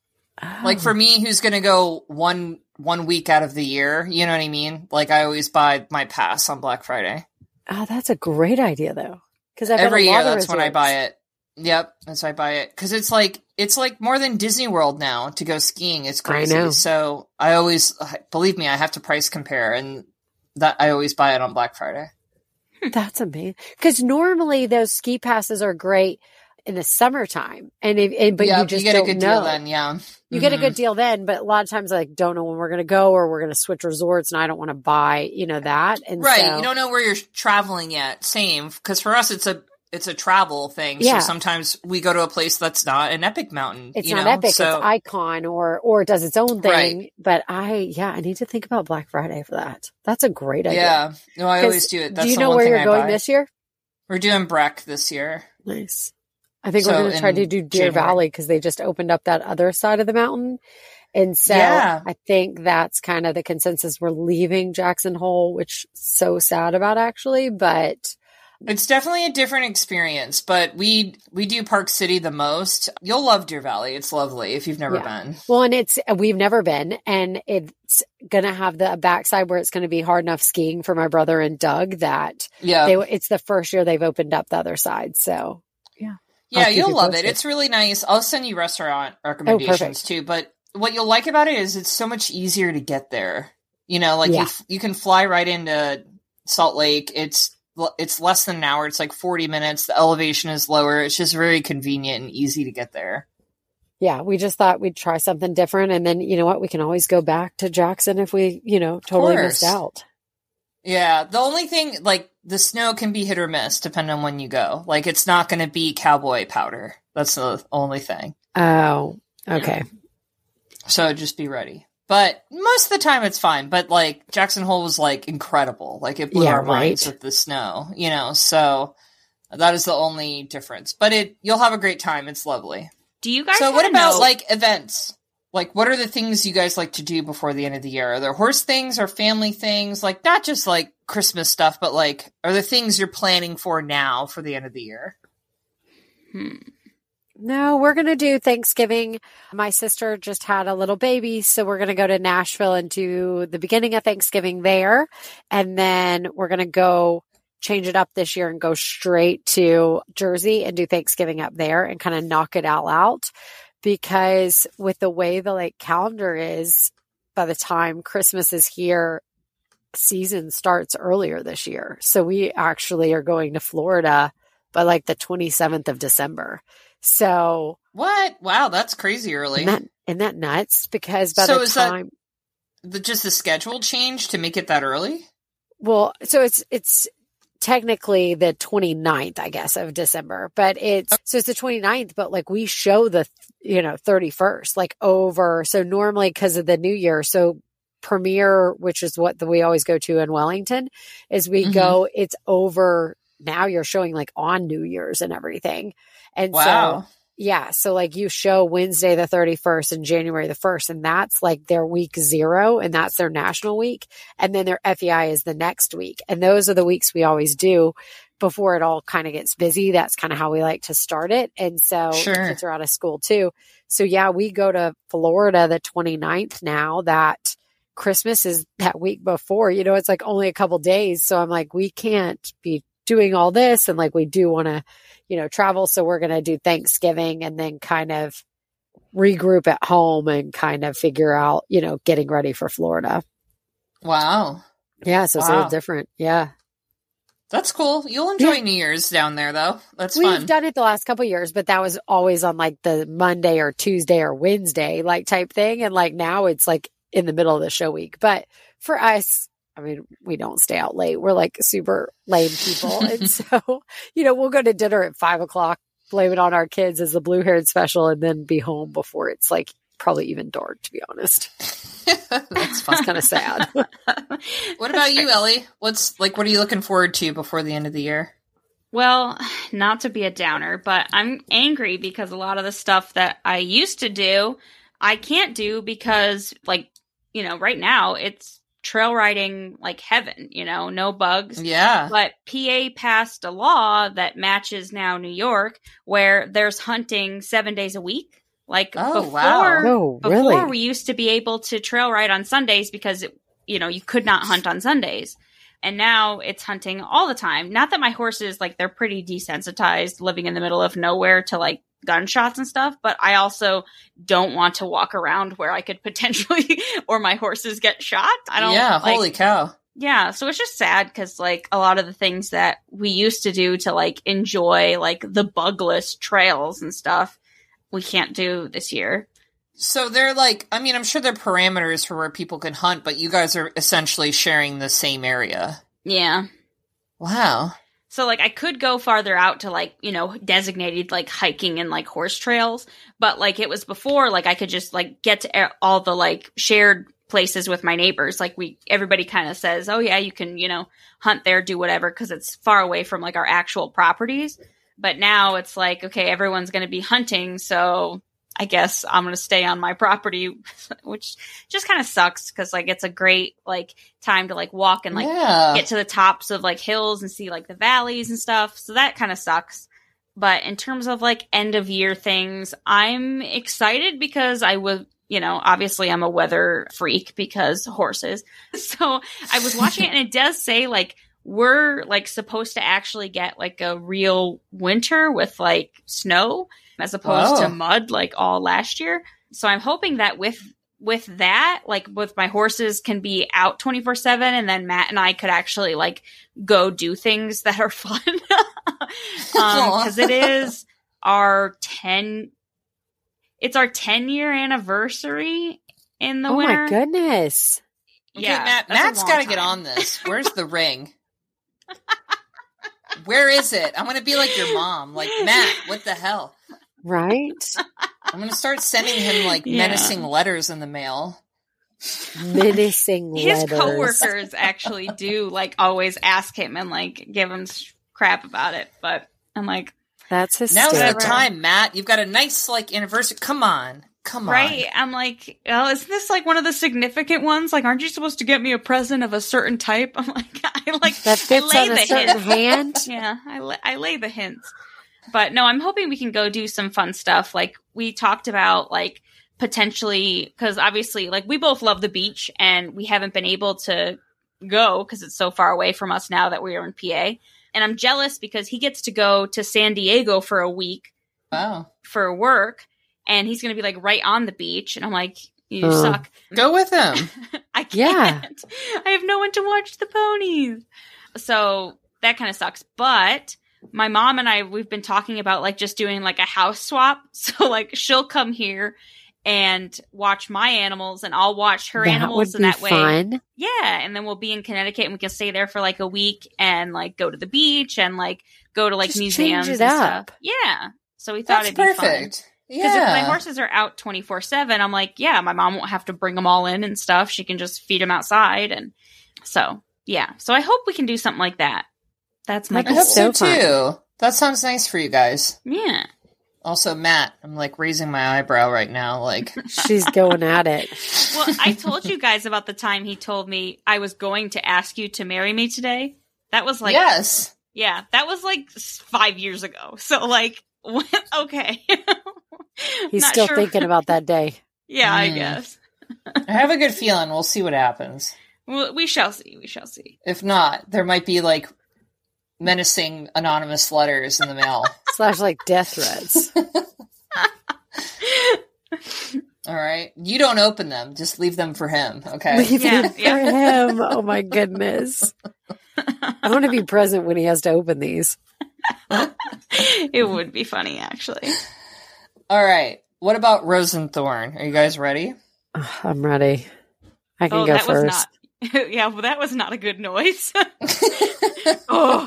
Like Oh. for me, who's going to go one one week out of the year, you know what I mean? Like I always buy my pass on Black Friday. Oh, that's a great idea, though. Because Every year, that's when I buy it. Yep, that's when I buy it because it's like it's like more than Disney World now to go skiing. It's crazy. know. So I always believe me, I have to price compare, and that I always buy it on Black Friday. That's amazing. Because normally those ski passes are great in the summertime, and, if, and but yeah, you just get a don't good know. deal then. Yeah, You get a Mhm. good deal then, but a lot of times I like don't know when we're going to go or we're going to switch resorts, and I don't want to buy, you know, that. And right. so, You don't know where you're traveling yet. Same, because for us, it's a it's a travel thing. Yeah. So sometimes we go to a place that's not an Epic Mountain. it's you not know? epic. So, It's Icon or or it does its own thing. Right. But I, yeah, I need to think about Black Friday for that. That's a great idea. yeah, no, I 'Cause always do it. That's do you the know one where thing you're I going buy. this year? We're doing Breck this year. Nice. I think So we're going to try in to do Deer January. Valley because they just opened up that other side of the mountain. And so Yeah. I think that's kind of the consensus. We're leaving Jackson Hole, which so sad about actually, but It's definitely a different experience, but we we do Park City the most. You'll love Deer Valley. It's lovely if you've never Yeah. been. well, and it's, we've never been, and it's going to have the backside where it's going to be hard enough skiing for my brother and Doug that Yeah. they, it's the first year they've opened up the other side. So yeah, I'll keep you'll you love it. posted. It's really nice. I'll send you restaurant recommendations perfect. too, but what you'll like about it is it's so much easier to get there. You know, like Yeah. you, f- you can fly right into Salt Lake. It's it's less than an hour. It's like forty minutes. The elevation is lower. It's just very convenient and easy to get there. yeah, we just thought we'd try something different. And then, you know what, we can always go back to Jackson if we, you know, totally missed course. out. Yeah, the only thing, like, the snow can be hit or miss depending on when you go. Like, it's not going to be cowboy powder. That's the only thing. Oh, okay. So just be ready. But most of the time it's fine. But, like, Jackson Hole was, like, incredible. Like, it blew Yeah, our minds right. with the snow, you know? So that is the only difference. But it you'll have a great time. It's lovely. do you guys? So what wanna about, know- like, events? Like, what are the things you guys like to do before the end of the year? Are there horse things or family things? Like, not just, like, Christmas stuff, but, like, are there things you're planning for now for the end of the year? Hmm. No, we're going to do Thanksgiving. My sister just had a little baby, so we're going to go to Nashville and do the beginning of Thanksgiving there. And then we're going to go change it up this year and go straight to Jersey and do Thanksgiving up there and kind of knock it all out. Because with the way the like calendar is, by the time Christmas is here, season starts earlier this year. So we actually are going to Florida by like the twenty-seventh of December. So What? Wow, that's crazy early. isn't that, isn't that nuts? Because by So the is that- time, The, just the schedule change to make it that early? well, so it's, it's technically the twenty-ninth, I guess, of December, but it's, so it's the twenty-ninth, but like we show the, you know, thirty-first, like over. So normally because of the new year, so Premiere, which is what the, we always go to in Wellington, is we Mhm. go, it's over. Now you're showing like on New Year's and everything. And Wow. so, yeah. So like you show Wednesday the thirty-first and January the first, and that's like their week zero, and that's their national week. And then their F E I is the next week. And those are the weeks we always do before it all kind of gets busy. That's kind of how we like to start it. And so Sure. kids are out of school too. So yeah, we go to Florida the twenty-ninth now that Christmas is that week before, you know, it's like only a couple days. So I'm like, we can't be doing all this. And like, we do want to, you know, travel. So we're going to do Thanksgiving and then kind of regroup at home and kind of figure out, you know, getting ready for Florida. Wow. Yeah, so it's Wow. a little different. Yeah. That's cool. You'll enjoy Yeah. New Year's down there, though. That's We've fun. done it the last couple of years, but that was always on like the Monday or Tuesday or Wednesday, like type thing. And like now it's like in the middle of the show week. But for us, I mean, we don't stay out late. We're like super lame people. And so, you know, we'll go to dinner at five o'clock, blame it on our kids as the blue haired special, and then be home before it's like probably even dark, to be honest. That's fun. It's kind of sad. What about you, Ellie? What's like? What are you looking forward to before the end of the year? Well, not to be a downer, but I'm angry because a lot of the stuff that I used to do, I can't do because, like, you know, right now it's trail riding like heaven, you know, no bugs. Yeah. But P A passed a law that matches now New York, where there's hunting seven days a week. Like Oh, before, wow. Oh, before really? we used to be able to trail ride on Sundays because, it, you know, you could not hunt on Sundays. And now it's hunting all the time. Not that my horses, like, they're pretty desensitized living in the middle of nowhere to, like, gunshots and stuff. But I also don't want to walk around where I could potentially, or my horses get shot. I don't. Yeah. like, Holy cow. Yeah, so it's just sad because, like, a lot of the things that we used to do to, like, enjoy, like, the bugless trails and stuff, we can't do this year. So they're like, I mean, I'm sure there are parameters for where people can hunt, but you guys are essentially sharing the same area. Yeah. Wow. So, like, I could go farther out to, like, you know, designated, like, hiking and, like, horse trails. But, like, it was before, like, I could just, like, get to a- all the, like, shared places with my neighbors. Like, we, everybody kind of says, oh, yeah, you can, you know, hunt there, do whatever, because it's far away from, like, our actual properties. But now it's like, okay, everyone's going to be hunting, so I guess I'm going to stay on my property, which just kind of sucks because, like, it's a great, like, time to, like, walk and, like, yeah. get to the tops of, like, hills and see, like, the valleys and stuff. So that kind of sucks. But in terms of, like, end of year things, I'm excited because I was, you know, obviously I'm a weather freak because horses. So I was watching it and it does say, like, we're, like, supposed to actually get, like, a real winter with, like, snow as opposed Whoa. to mud, like, all last year. So I'm hoping that with with that, like, with my horses can be out twenty-four seven, and then Matt and I could actually, like, go do things that are fun. um, because it is our ten it's our ten year anniversary in the Oh winter. my goodness. Okay, Yeah, Matt, that's a Matt's long got to get time. on this. Where's the ring? Where is it? I'm going to be like your mom. Like, Matt, what the hell? Right? I'm going to start sending him, like, Yeah. menacing letters in the mail. Menacing His letters. coworkers actually do, like, always ask him and, like, give him s- crap about it. But I'm like, That's Now's hysterical. the time, Matt. You've got a nice, like, anniversary. Come on. Come on. right? I'm like, oh, isn't this, like, one of the significant ones? Like, aren't you supposed to get me a present of a certain type? I'm like, I like That fits I lay on the a certain hints. hand. Yeah, I, la- I lay the hints. But no, I'm hoping we can go do some fun stuff. Like, we talked about, like, potentially, because obviously, like, we both love the beach, and we haven't been able to go because it's so far away from us now that we are in P A. And I'm jealous because he gets to go to San Diego for a week Wow. for work, and he's going to be, like, right on the beach. And I'm like, you Uh. suck. Go with him. I can't. Yeah. I have no one to watch the ponies. So that kind of sucks. But my mom and I, we've been talking about, like, just doing, like, a house swap. So, like, she'll come here and watch my animals, and I'll watch her that animals. would And be that way, fun. yeah. And then we'll be in Connecticut, and we can stay there for, like, a week and, like, go to the beach and, like, go to, like, Just museums change it and up. stuff. Yeah. So we thought That's it'd be fun. perfect. Because if my Yeah. horses are out twenty-four seven, I'm like, yeah, my mom won't have to bring them all in and stuff. She can just feed them outside. And so, yeah. So I hope we can do something like that. That's my That'd I goal. hope so, so fun. too. That sounds nice for you guys. Yeah. Also, Matt, I'm, like, raising my eyebrow right now. Like, She's going at it. Well, I told you guys about the time he told me I was going to ask you to marry me today. That was like, yes. yeah, that was like s- five years ago. So, like, okay. He's Not still sure. thinking about that day. Yeah, I Mm. guess. I have a good feeling. We'll see what happens. Well, we shall see. We shall see. If not, there might be, like, menacing anonymous letters in the mail. Slash like death threats. All right. You don't open them. Just leave them for him. Okay. Leave Yeah, it for yeah. him. Oh my goodness. I want to be present when he has to open these. It would be funny, actually. All right. What about Rose and Thorn? Are you guys ready? Ugh, I'm ready. I can Oh, go that first. was not. Yeah, well, that was not a good noise. Oh.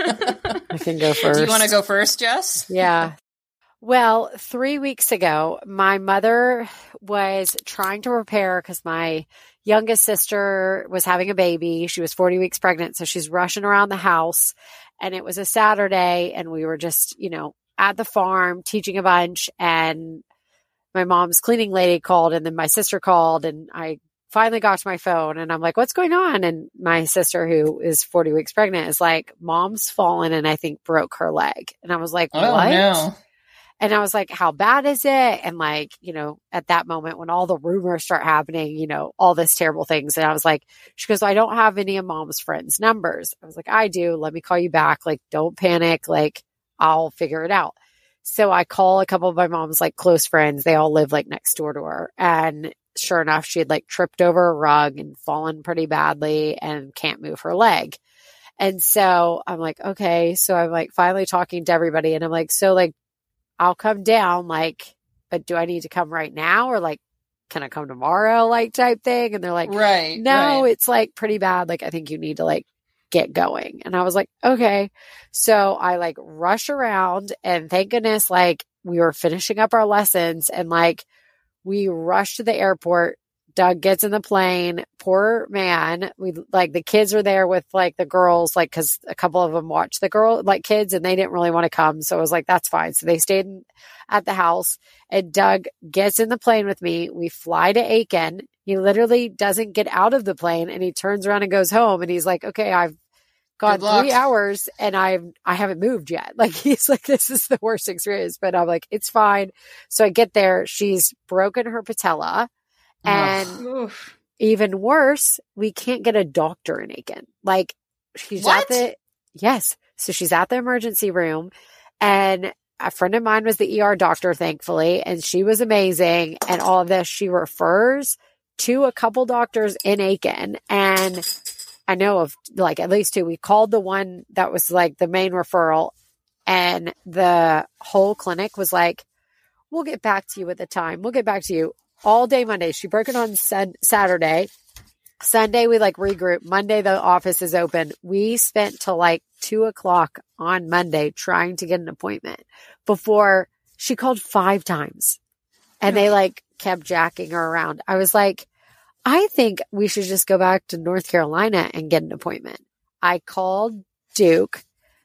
I can go first. Do you want to go first, Jess? Yeah. Well, three weeks ago, my mother was trying to prepare because my youngest sister was having a baby. She was forty weeks pregnant. So she's rushing around the house, and it was a Saturday, and we were just, you know, at the farm teaching a bunch, and my mom's cleaning lady called, and then my sister called, and I finally got to my phone, and I'm like, what's going on? And my sister, who is forty weeks pregnant, is like, mom's fallen and I think broke her leg. And I was like, Oh, what? no. And I was like, how bad is it? And like, you know, at that moment when all the rumors start happening, you know, all this terrible things. And I was like, she goes, I don't have any of mom's friends' numbers. I was like, I do. Let me call you back. Like, don't panic. Like, I'll figure it out. So I call a couple of my mom's like close friends. They all live like next door to her. And sure enough, she had like tripped over a rug and fallen pretty badly and can't move her leg. And so I'm like, okay. So I'm like finally talking to everybody, and I'm like, so like, I'll come down, like, but do I need to come right now, or like, can I come tomorrow, like type thing? And they're like, Right. no, right. it's like pretty bad. Like, I think you need to like get going. And I was like, okay. So I like rush around, and thank goodness, like we were finishing up our lessons, and like we rushed to the airport. Doug gets in the plane. Poor man. We like the kids are there with like the girls, like, cause a couple of them watched the girl, like kids, and they didn't really want to come. So I was like, that's fine. So they stayed in, at the house, and Doug gets in the plane with me. We fly to Aiken. He literally doesn't get out of the plane, and he turns around and goes home, and he's like, okay, I've gone Good luck. three hours and I've, I haven't moved yet. Like, he's like, this is the worst experience, but I'm like, it's fine. So I get there. She's broken her patella. And Oof. even worse, we can't get a doctor in Aiken. Like, she's What? at the, yes. So she's at the emergency room, and a friend of mine was the E R doctor, thankfully, and she was amazing. And all of this, she refers to a couple doctors in Aiken. And I know of like at least two. We called the one that was like the main referral, and the whole clinic was like, we'll get back to you at the time. We'll get back to you. All day Monday. She broke it on sun- Saturday. Sunday, we like regroup. Monday, the office is open. We spent till like two o'clock on Monday trying to get an appointment before she called five times, and they like kept jacking her around. I was like, I think we should just go back to North Carolina and get an appointment. I called Duke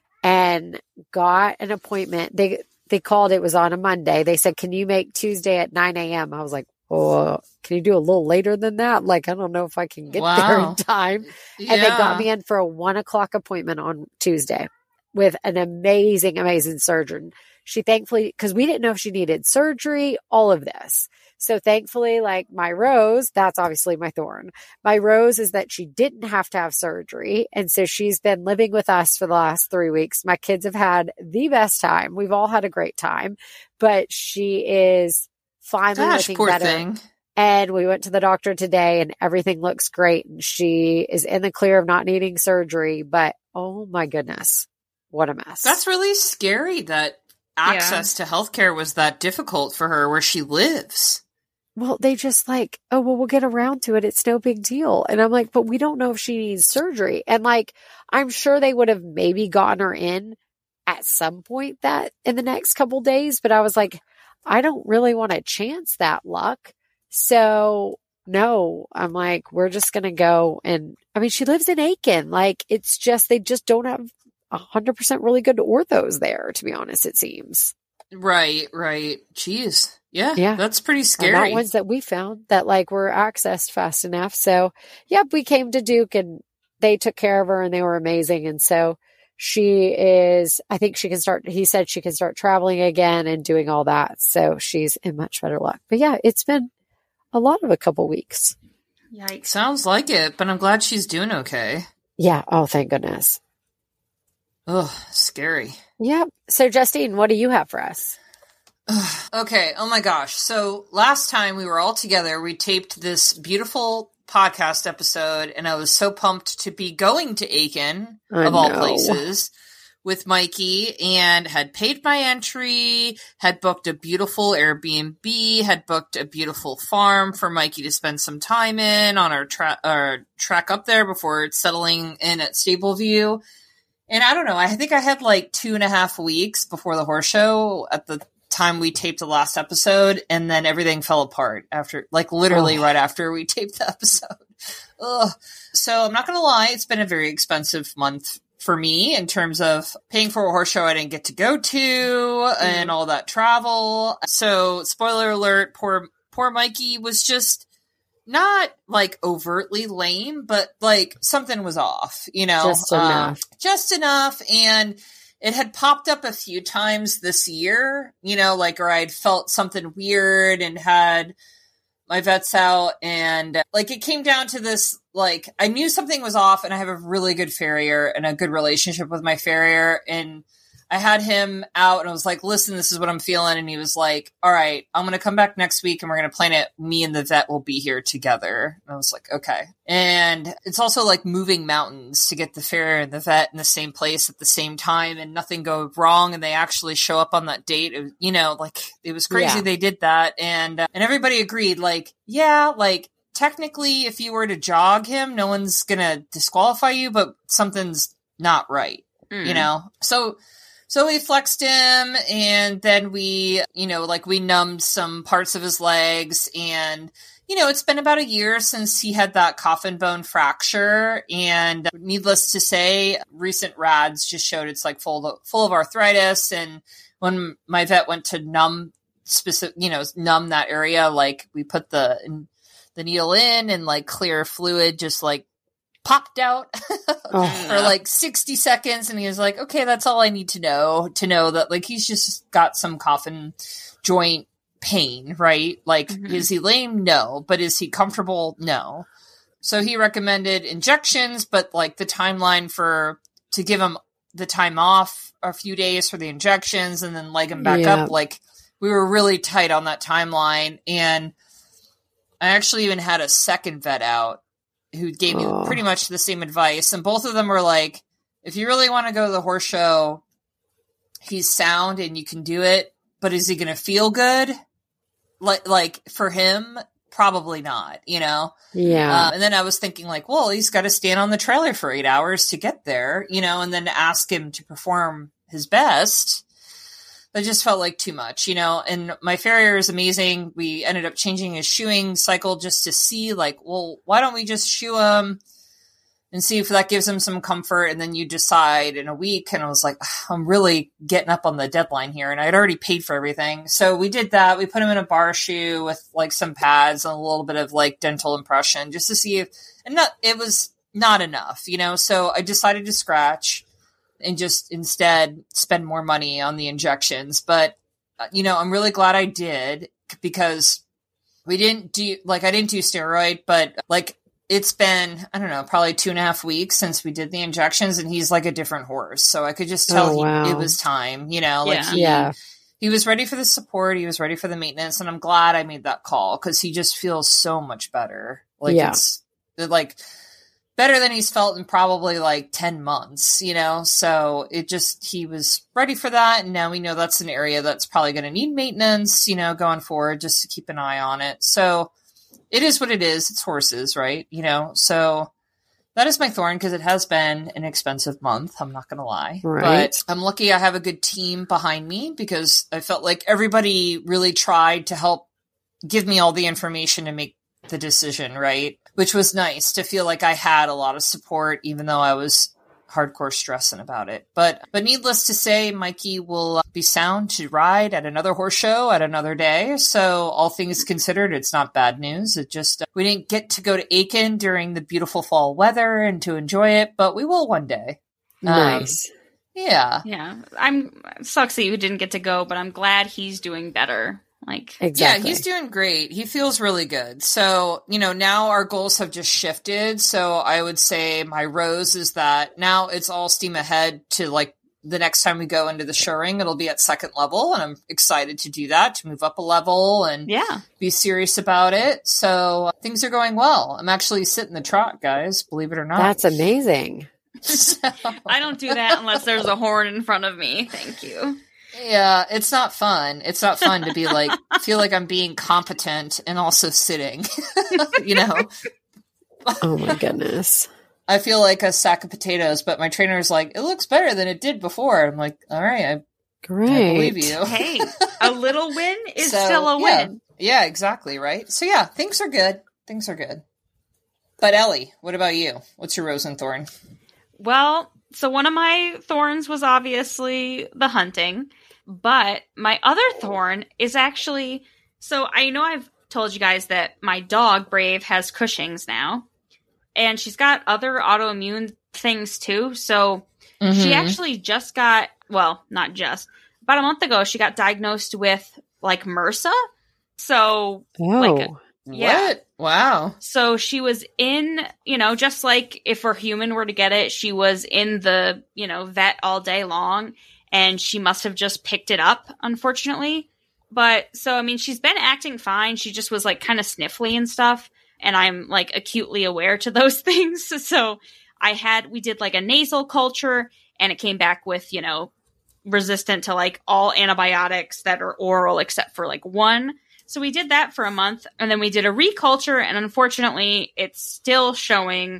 and got an appointment. They, they called, it was on a Monday. They said, can you make Tuesday at nine a.m.? I was like, oh, can you do a little later than that? Like, I don't know if I can get Wow. there in time. Yeah. And they got me in for a one o'clock appointment on Tuesday with an amazing, amazing surgeon. She thankfully, because we didn't know if she needed surgery, all of this. So thankfully, like my rose, that's obviously my thorn. My rose is that she didn't have to have surgery. And so she's been living with us for the last three weeks. My kids have had the best time. We've all had a great time, but she is finally Gosh, looking poor better. thing. And we went to the doctor today, and everything looks great. And she is in the clear of not needing surgery, but oh my goodness, what a mess. That's really scary that access to healthcare was that difficult for her where she lives. Well, they just like, oh, well, we'll get around to it. It's no big deal. And I'm like, but we don't know if she needs surgery. And like, I'm sure they would have maybe gotten her in at some point that in the next couple days. But I was like, I don't really want to chance that luck. So no, I'm like, we're just going to go. And I mean, she lives in Aiken. Like, it's just, they just don't have a hundred percent really good orthos there, to be honest, it seems. Right, right. Jeez. Yeah, Yeah. that's pretty And scary. not ones that we found that like were accessed fast enough. So yep, we came to Duke and they took care of her and they were amazing. And so she is, I think she can start, he said she can start traveling again and doing all that. So she's in much better luck. But yeah, it's been a lot of a couple weeks. Yikes. Sounds like it, but I'm glad she's doing okay. Yeah. Oh, thank goodness. Ugh, scary. Yep. So Justine, what do you have for us? Okay. Oh my gosh. So last time we were all together, we taped this beautiful podcast episode, and I was so pumped to be going to Aiken, I of all know. places, with Mikey, and had paid my entry, had booked a beautiful Airbnb, had booked a beautiful farm for Mikey to spend some time in on our, tra- our track up there before settling in at Stableview. And I don't know, I think I had like two and a half weeks before the horse show at the time we taped the last episode, and then everything fell apart after, like literally oh. right after we taped the episode. Ugh. So I'm not going to lie, it's been a very expensive month for me in terms of paying for a horse show I didn't get to go to mm. and all that travel. So spoiler alert, poor, poor Mikey was just not like overtly lame, but like something was off, you know, just enough, um, just enough. And it had popped up a few times this year, you know, like, or I'd felt something weird and had my vets out, and like it came down to this, like I knew something was off, and I have a really good farrier and a good relationship with my farrier, and I had him out and I was like, listen, this is what I'm feeling. And he was like, all right, I'm going to come back next week and we're going to plan it. Me and the vet will be here together. And I was like, okay. And it's also like moving mountains to get the farrier and the vet in the same place at the same time and nothing go wrong. And they actually show up on that date. It, you know, like it was crazy. Yeah. They did that. And, uh, and everybody agreed, like, yeah, like technically if you were to jog him, no one's going to disqualify you, but something's not right, mm. you know? So, So we flexed him, and then we, you know, like we numbed some parts of his legs, and, you know, it's been about a year since he had that coffin bone fracture, and needless to say, recent rads just showed it's like full of, full of arthritis, and when my vet went to numb specific, you know, numb that area, like we put the, the needle in and like clear fluid just like popped out oh. for like sixty seconds. And he was like, okay, that's all I need to know to know that like, he's just got some coffin joint pain, right? Like, mm-hmm. is he lame? No. But is he comfortable? No. So he recommended injections, but like the timeline for, to give him the time off a few days for the injections and then leg him back yeah. up. Like we were really tight on that timeline. And I actually even had a second vet out who gave me oh. pretty much the same advice. And both of them were like, if you really want to go to the horse show, he's sound and you can do it, but is he going to feel good? Like, like for him, probably not, you know? Yeah. Uh, and then I was thinking like, well, he's got to stand on the trailer for eight hours to get there, you know, and then ask him to perform his best. That just felt like too much, you know, and my farrier is amazing. We ended up changing his shoeing cycle just to see like, well, why don't we just shoe him and see if that gives him some comfort? And then you decide in a week. And I was like, I'm really getting up on the deadline here. And I'd already paid for everything. So we did that. We put him in a bar shoe with like some pads and a little bit of like dental impression just to see if, and not, it was not enough, you know? So I decided to scratch and just instead spend more money on the injections. But, you know, I'm really glad I did because we didn't do, like, I didn't do steroid, but like, it's been, I don't know, probably two and a half weeks since we did the injections and he's like a different horse. So I could just tell oh, wow. he, it was time, you know, like yeah. he, yeah. he was ready for the support. He was ready for the maintenance. And I'm glad I made that call because he just feels so much better. Like yeah. it's like, better than he's felt in probably like ten months, you know? So it just, he was ready for that. And now we know that's an area that's probably going to need maintenance, you know, going forward, just to keep an eye on it. So it is what it is. It's horses, right? You know? So that is my thorn because it has been an expensive month. I'm not going to lie, right. But I'm lucky I have a good team behind me because I felt like everybody really tried to help give me all the information to make the decision, right? Which was nice to feel like I had a lot of support, even though I was hardcore stressing about it. But, but needless to say, Mikey will be sound to ride at another horse show at another day. So all things considered, it's not bad news. It just, uh, we didn't get to go to Aiken during the beautiful fall weather and to enjoy it, but we will one day. Nice. Um, yeah. Yeah. I'm, sucks that you didn't get to go, but I'm glad he's doing better. Like, exactly. Yeah, he's doing great. He feels really good. So, you know, now our goals have just shifted. So I would say my rose is that now it's all steam ahead to like the next time we go into the show ring, it'll be at second level, and I'm excited to do that, to move up a level and Yeah. be serious about it. So uh, things are going well. I'm actually sitting the trot, guys, believe it or not. That's amazing. So- I don't do that unless there's a horn in front of me. Thank you. Yeah, it's not fun. It's not fun to be like, feel like I'm being competent and also sitting, you know? Oh my goodness. I feel like a sack of potatoes, but my trainer is like, it looks better than it did before. I'm like, all right, I, Great. I believe you. Hey, a little win is So, still a yeah. win. Yeah, exactly, right? So yeah, things are good. Things are good. But Ellie, what about you? What's your rose and thorn? Well, so one of my thorns was obviously the hunting, but my other thorn is actually, so I know I've told you guys that my dog Brave has Cushing's now, and she's got other autoimmune things too. So Mm-hmm. she actually just got, well, not just, about a month ago, she got diagnosed with like MRSA. So Oh, like, yeah. What? Wow. So she was in, you know, just like if a human were to get it, she was in the, you know, vet all day long, and she must have just picked it up, unfortunately. But so, I mean, she's been acting fine. She just was like kind of sniffly and stuff. And I'm like acutely aware to those things. So I had, we did like a nasal culture, and it came back with, you know, resistant to like all antibiotics that are oral except for like one. So we did that for a month, and then we did a reculture, and unfortunately it's still showing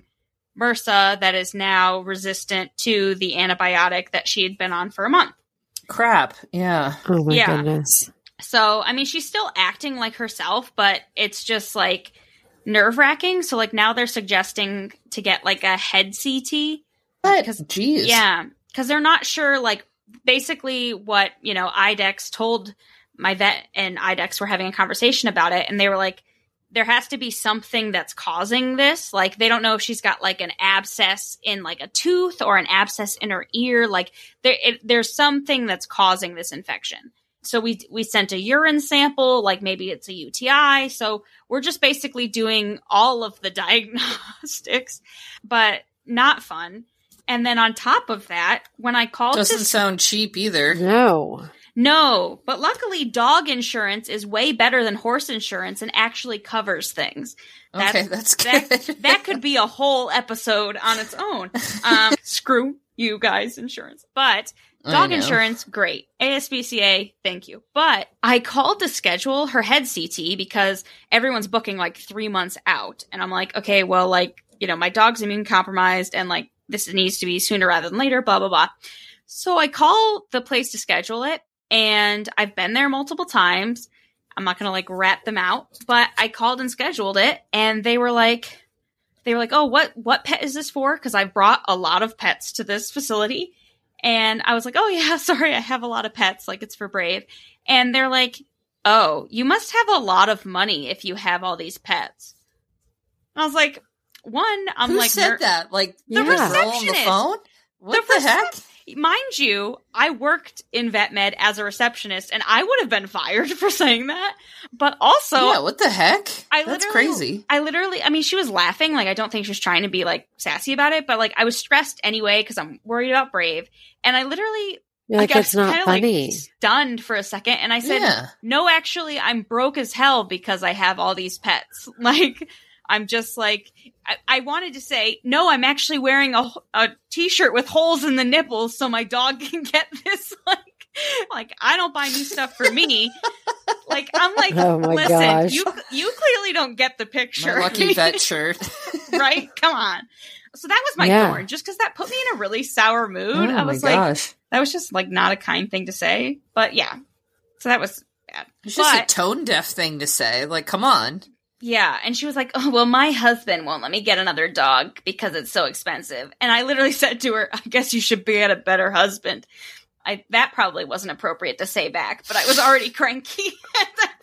MRSA that is now resistant to the antibiotic that she had been on for a month. Crap. Yeah. oh my Yeah. goodness. So, I mean, she's still acting like herself, but it's just like nerve wracking. So like now they're suggesting to get like a head C T. But, Because- geez. Yeah, because they're not sure, like, basically what, you know, I D E X told my vet, and I D E X were having a conversation about it, and they were like, there has to be something that's causing this. Like, they don't know if she's got, like, an abscess in, like, a tooth or an abscess in her ear. Like, there, it, there's something that's causing this infection. So we we sent a urine sample, like maybe it's a U T I. So we're just basically doing all of the diagnostics, but not fun. And then on top of that, when I called Doesn't to sound cheap either. No. no, but luckily dog insurance is way better than horse insurance and actually covers things. Okay, that's good. That, that could be a whole episode on its own. Um, screw you guys, insurance. But I dog know. insurance, great. A S P C A, thank you. But I called to schedule her head C T because everyone's booking like three months out. And I'm like, okay, well, like, you know, my dog's immune compromised, and like this needs to be sooner rather than later, blah, blah, blah. So I call the place to schedule it, and I've been there multiple times. I'm not going to like rat them out, but I called and scheduled it, and they were like, they were like, oh, what, what pet is this for? Cause I brought a lot of pets to this facility. And I was like, oh yeah, sorry, I have a lot of pets. Like, it's for Brave. And they're like, oh, you must have a lot of money if you have all these pets. And I was like, one, I'm Who like, said ner- that? Like The the girl on the receptionist. phone? What The the, heck? mind you, I worked in vet med as a receptionist, and I would have been fired for saying that. But also, yeah, what the heck? I That's literally- crazy. I literally, I mean, she was laughing. Like, I don't think she was trying to be like sassy about it, but like, I was stressed anyway because I'm worried about Brave. And I literally, You're like, I it's was not kinda, funny. like stunned for a second. And I said, Yeah. no, actually, I'm broke as hell because I have all these pets. Like, I'm just like, I, I wanted to say, no, I'm actually wearing a, a t-shirt with holes in the nipples so my dog can get this. Like, like I don't buy new stuff for me. Like, I'm like, Oh my listen, gosh. you you clearly don't get the picture. My lucky vet shirt. Right? Come on. So that was my Yeah. thorn, just because that put me in a really sour mood. Oh I my was like, gosh. that was just like not a kind thing to say. But yeah. So that was bad. It's just a But- tone deaf thing to say. Like, come on. Yeah, and she was like, oh, well, my husband won't let me get another dog because it's so expensive. And I literally said to her, I guess you should get a better husband. I That probably wasn't appropriate to say back, but I was already cranky at that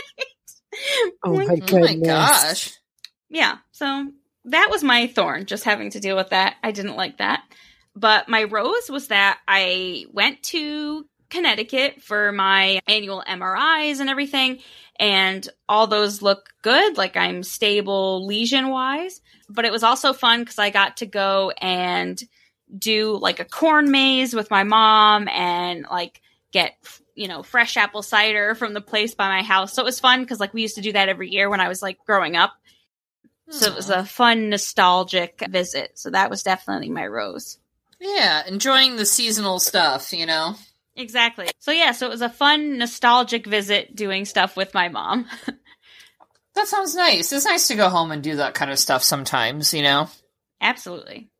point. Oh my Like, goodness. Oh my gosh. yeah, so that was my thorn, just having to deal with that. I didn't like that. But my rose was that I went to Connecticut for my annual M R Is and everything, and all those look good. Like, I'm stable lesion wise, but it was also fun because I got to go and do like a corn maze with my mom and like get, you know, fresh apple cider from the place by my house. So it was fun because like we used to do that every year when I was like growing up. So it was a fun, nostalgic visit. So that was definitely my rose. Yeah, enjoying the seasonal stuff, you know? Exactly. So yeah, so it was a fun, nostalgic visit doing stuff with my mom. That sounds nice. It's nice to go home and do that kind of stuff sometimes, you know? Absolutely.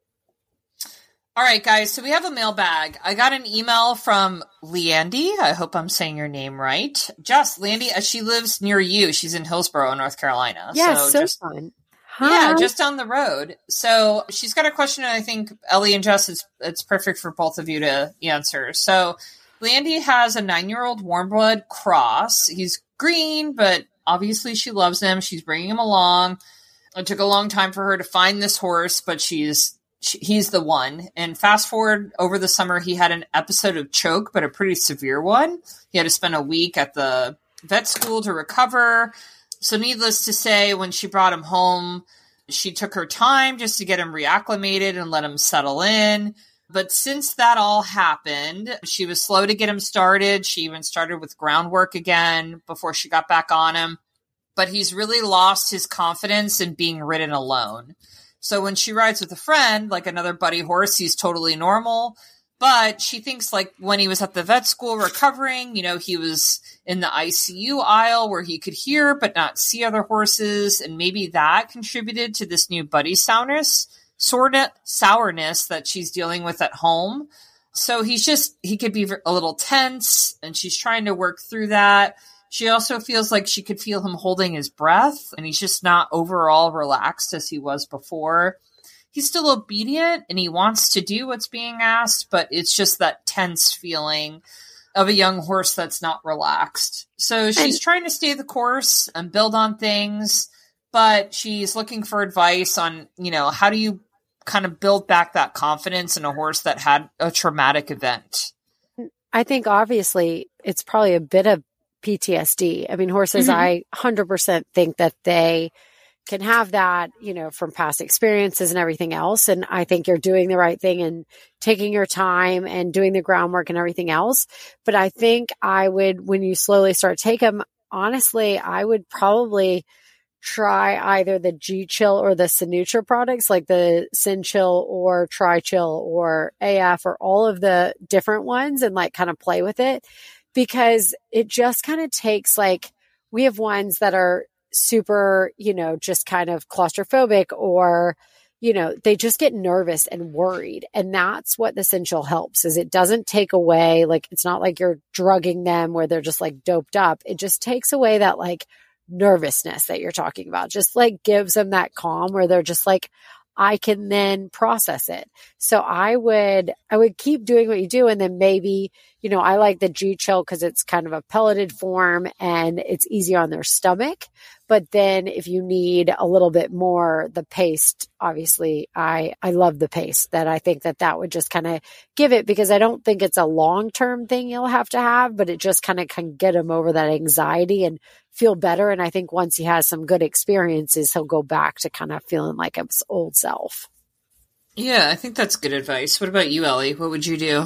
All right, guys, so we have a mailbag. I got an email from Leandy. I hope I'm saying your name right. Jess, Leandy, uh, she lives near you. She's in Hillsborough, North Carolina. Yeah, so, so just, fun. Yeah, Hi. just down the road. So she's got a question, and I think Ellie and Jess, it's, it's perfect for both of you to answer. So Leandy has a nine-year-old warm blood cross. He's green, but obviously she loves him. She's bringing him along. It took a long time for her to find this horse, but she's she, he's the one. And fast forward over the summer, he had an episode of choke, but a pretty severe one. He had to spend a week at the vet school to recover. So needless to say, when she brought him home, she took her time just to get him reacclimated and let him settle in. But since that all happened, she was slow to get him started. She even started with groundwork again before she got back on him. But he's really lost his confidence in being ridden alone. So when she rides with a friend, like another buddy horse, he's totally normal. But she thinks like when he was at the vet school recovering, you know, he was in the I C U aisle where he could hear but not see other horses. And maybe that contributed to this new buddy sourness, sort of sourness that she's dealing with at home. So he's just, he could be a little tense and she's trying to work through that. She also feels like she could feel him holding his breath and he's just not overall relaxed as he was before. He's still obedient and he wants to do what's being asked, but it's just that tense feeling of a young horse that's not relaxed. So she's and- trying to stay the course and build on things, but she's looking for advice on, you know, how do you kind of build back that confidence in a horse that had a traumatic event? I think obviously it's probably a bit of P T S D. I mean, horses, mm-hmm. I one hundred percent think that they can have that, you know, from past experiences and everything else. And I think you're doing the right thing and taking your time and doing the groundwork and everything else. But I think I would, when you slowly start take them, honestly, I would probably try either the G-Chill or the Sinutra products, like the Sin-Chill or Tri-Chill or A F or all of the different ones and like kind of play with it. Because it just kind of takes like, we have ones that are super, you know, just kind of claustrophobic or, you know, they just get nervous and worried. And that's what the Sin-Chill helps is it doesn't take away, like, it's not like you're drugging them where they're just like doped up. It just takes away that like nervousness that you're talking about. Just like gives them that calm where they're just like, I can then process it. So I would, I would keep doing what you do. And then maybe, you know, I like the G-Chill because it's kind of a pelleted form and it's easy on their stomach. But then if you need a little bit more, the paste, obviously I, I love the paste that I think that that would just kind of give it because I don't think it's a long-term thing you'll have to have, but it just kind of can get him over that anxiety and feel better. And I think once he has some good experiences, he'll go back to kind of feeling like his old self. Yeah, I think that's good advice. What about you, Ellie? What would you do?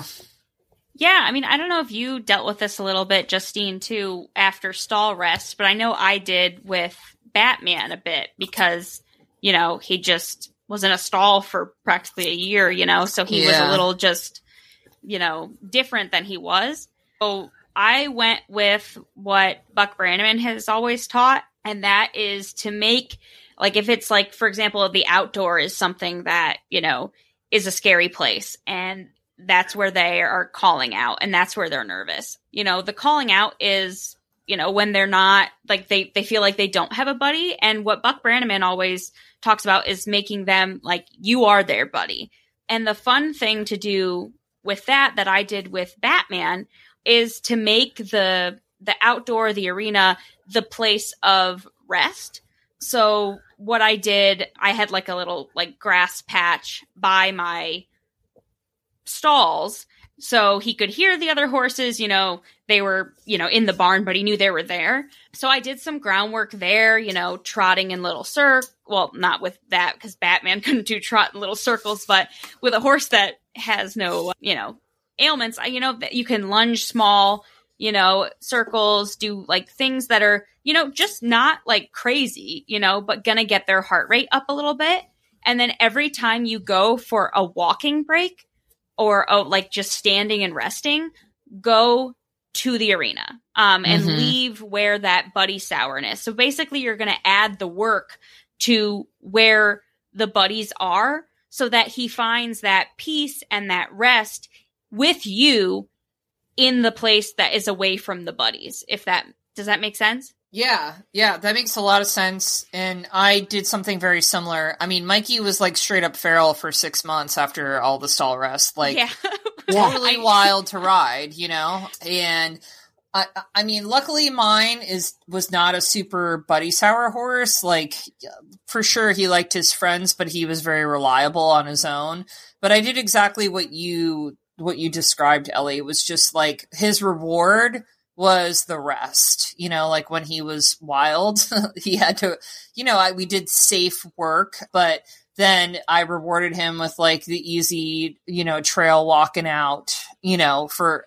Yeah, I mean, I don't know if you dealt with this a little bit, Justine, too, after stall rest, but I know I did with Batman a bit because, you know, he just was in a stall for practically a year, you know, so he yeah. was a little just, you know, different than he was. So I went with what Buck Brannaman has always taught, and that is to make, like, if it's like, for example, the outdoor is something that, you know, is a scary place, and that's where they are calling out and that's where they're nervous. You know, the calling out is, you know, when they're not like they, they feel like they don't have a buddy. And what Buck Brannaman always talks about is making them like you are their buddy. And the fun thing to do with that, that I did with Batman is to make the, the outdoor, the arena, the place of rest. So what I did, I had like a little like grass patch by my stalls So he could hear the other horses, you know, they were, you know, in the barn, but he knew they were there. So I did some groundwork there, you know, trotting in little circles. Well, not with that because Batman couldn't do trot in little circles, but with a horse that has no, you know, ailments, you know, that you can lunge small, you know, circles, do like things that are, you know, just not like crazy, you know, but gonna get their heart rate up a little bit. And then every time you go for a walking break, or oh, like just standing and resting, go to the arena um, and mm-hmm. leave where that buddy sourness. So basically you're going to add the work to where the buddies are so that he finds that peace and that rest with you in the place that is away from the buddies. If that, does that make sense? Yeah, yeah, that makes a lot of sense. And I did something very similar. I mean, Mikey was like straight up feral for six months after all the stall rest. Like, yeah. totally wild to ride, you know? And I, I mean, luckily mine is was not a super buddy sour horse. Like, for sure he liked his friends, but he was very reliable on his own. But I did exactly what you what you described, Ellie. It was just like his reward was the rest, you know, like when he was wild, he had to, you know, I, we did safe work, but then I rewarded him with like the easy, you know, trail walking out, you know, for,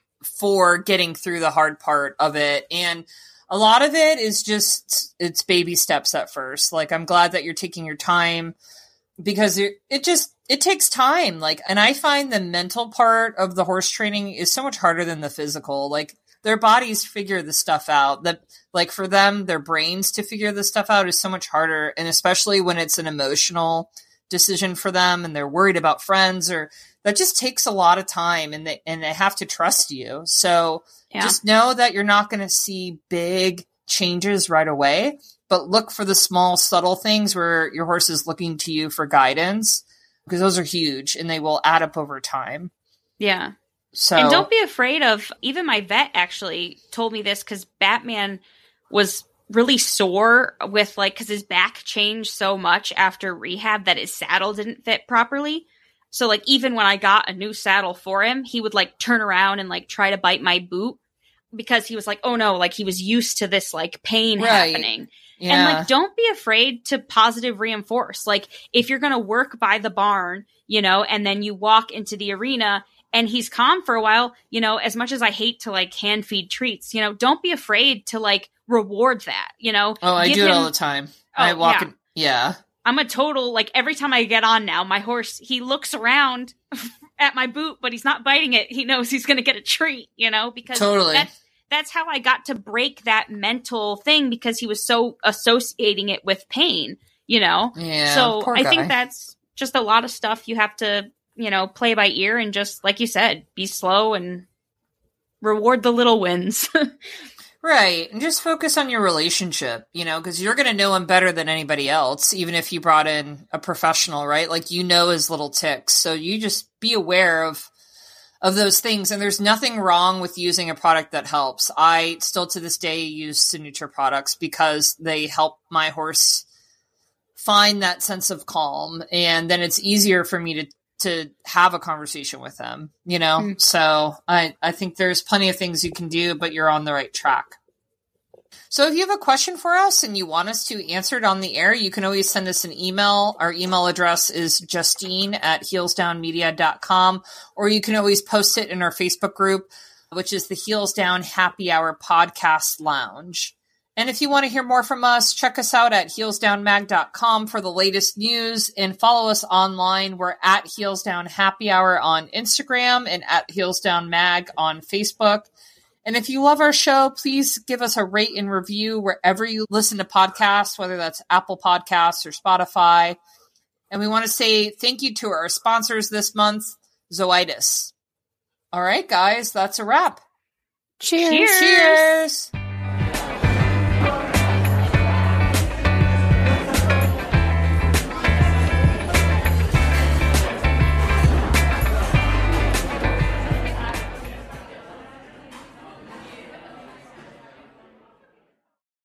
for getting through the hard part of it. And a lot of it is just, it's baby steps at first. Like, I'm glad that you're taking your time because it, it just, it takes time. Like, and I find the mental part of the horse training is so much harder than the physical. Like, their bodies figure the stuff out. That, like, for them, their brains to figure the stuff out is so much harder. And especially when it's an emotional decision for them and they're worried about friends, or that just takes a lot of time, and they, and they have to trust you. So yeah. Just know that you're not going to see big changes right away, but look for the small, subtle things where your horse is looking to you for guidance, because those are huge and they will add up over time. Yeah. So, and don't be afraid of, even my vet actually told me this, because Batman was really sore with, like, because his back changed so much after rehab that his saddle didn't fit properly. So, like, even when I got a new saddle for him, he would, like, turn around and, like, try to bite my boot because he was like, oh no, like, he was used to this, like, pain right. happening. Yeah. And, like, don't be afraid to positive reinforce. Like, if you're going to work by the barn, you know, and then you walk into the arena and he's calm for a while, you know, as much as I hate to, like, hand feed treats, you know, don't be afraid to, like, reward that, you know? Oh, I Give do it him- all the time. Oh, I walk yeah. in, yeah. I'm a total, like, every time I get on now, my horse, he looks around at my boot, but he's not biting it. He knows he's going to get a treat, you know, because Totally. that's, that's how I got to break that mental thing, because he was so associating it with pain, you know? Yeah, so poor I guy. think that's just a lot of stuff you have to, you know, play by ear and just, like you said, be slow and reward the little wins. Right. And just focus on your relationship, you know, because you're going to know him better than anybody else, even if you brought in a professional, right? Like, you know his little ticks. So you just be aware of of those things. And there's nothing wrong with using a product that helps. I still to this day use Signature products because they help my horse find that sense of calm. And then it's easier for me to to have a conversation with them, you know? Mm. So I, I think there's plenty of things you can do, but you're on the right track. So if you have a question for us and you want us to answer it on the air, you can always send us an email. Our email address is Justine at heels down media dot com, or you can always post it in our Facebook group, which is the Heels Down Happy Hour Podcast Lounge. And if you want to hear more from us, check us out at heels down mag dot com for the latest news, and follow us online. We're at Heels Down Happy Hour on Instagram and at Heels Down Mag on Facebook. And if you love our show, please give us a rate and review wherever you listen to podcasts, whether that's Apple Podcasts or Spotify. And we want to say thank you to our sponsors this month, Zoetis. All right, guys, that's a wrap. Cheers. Cheers. Cheers.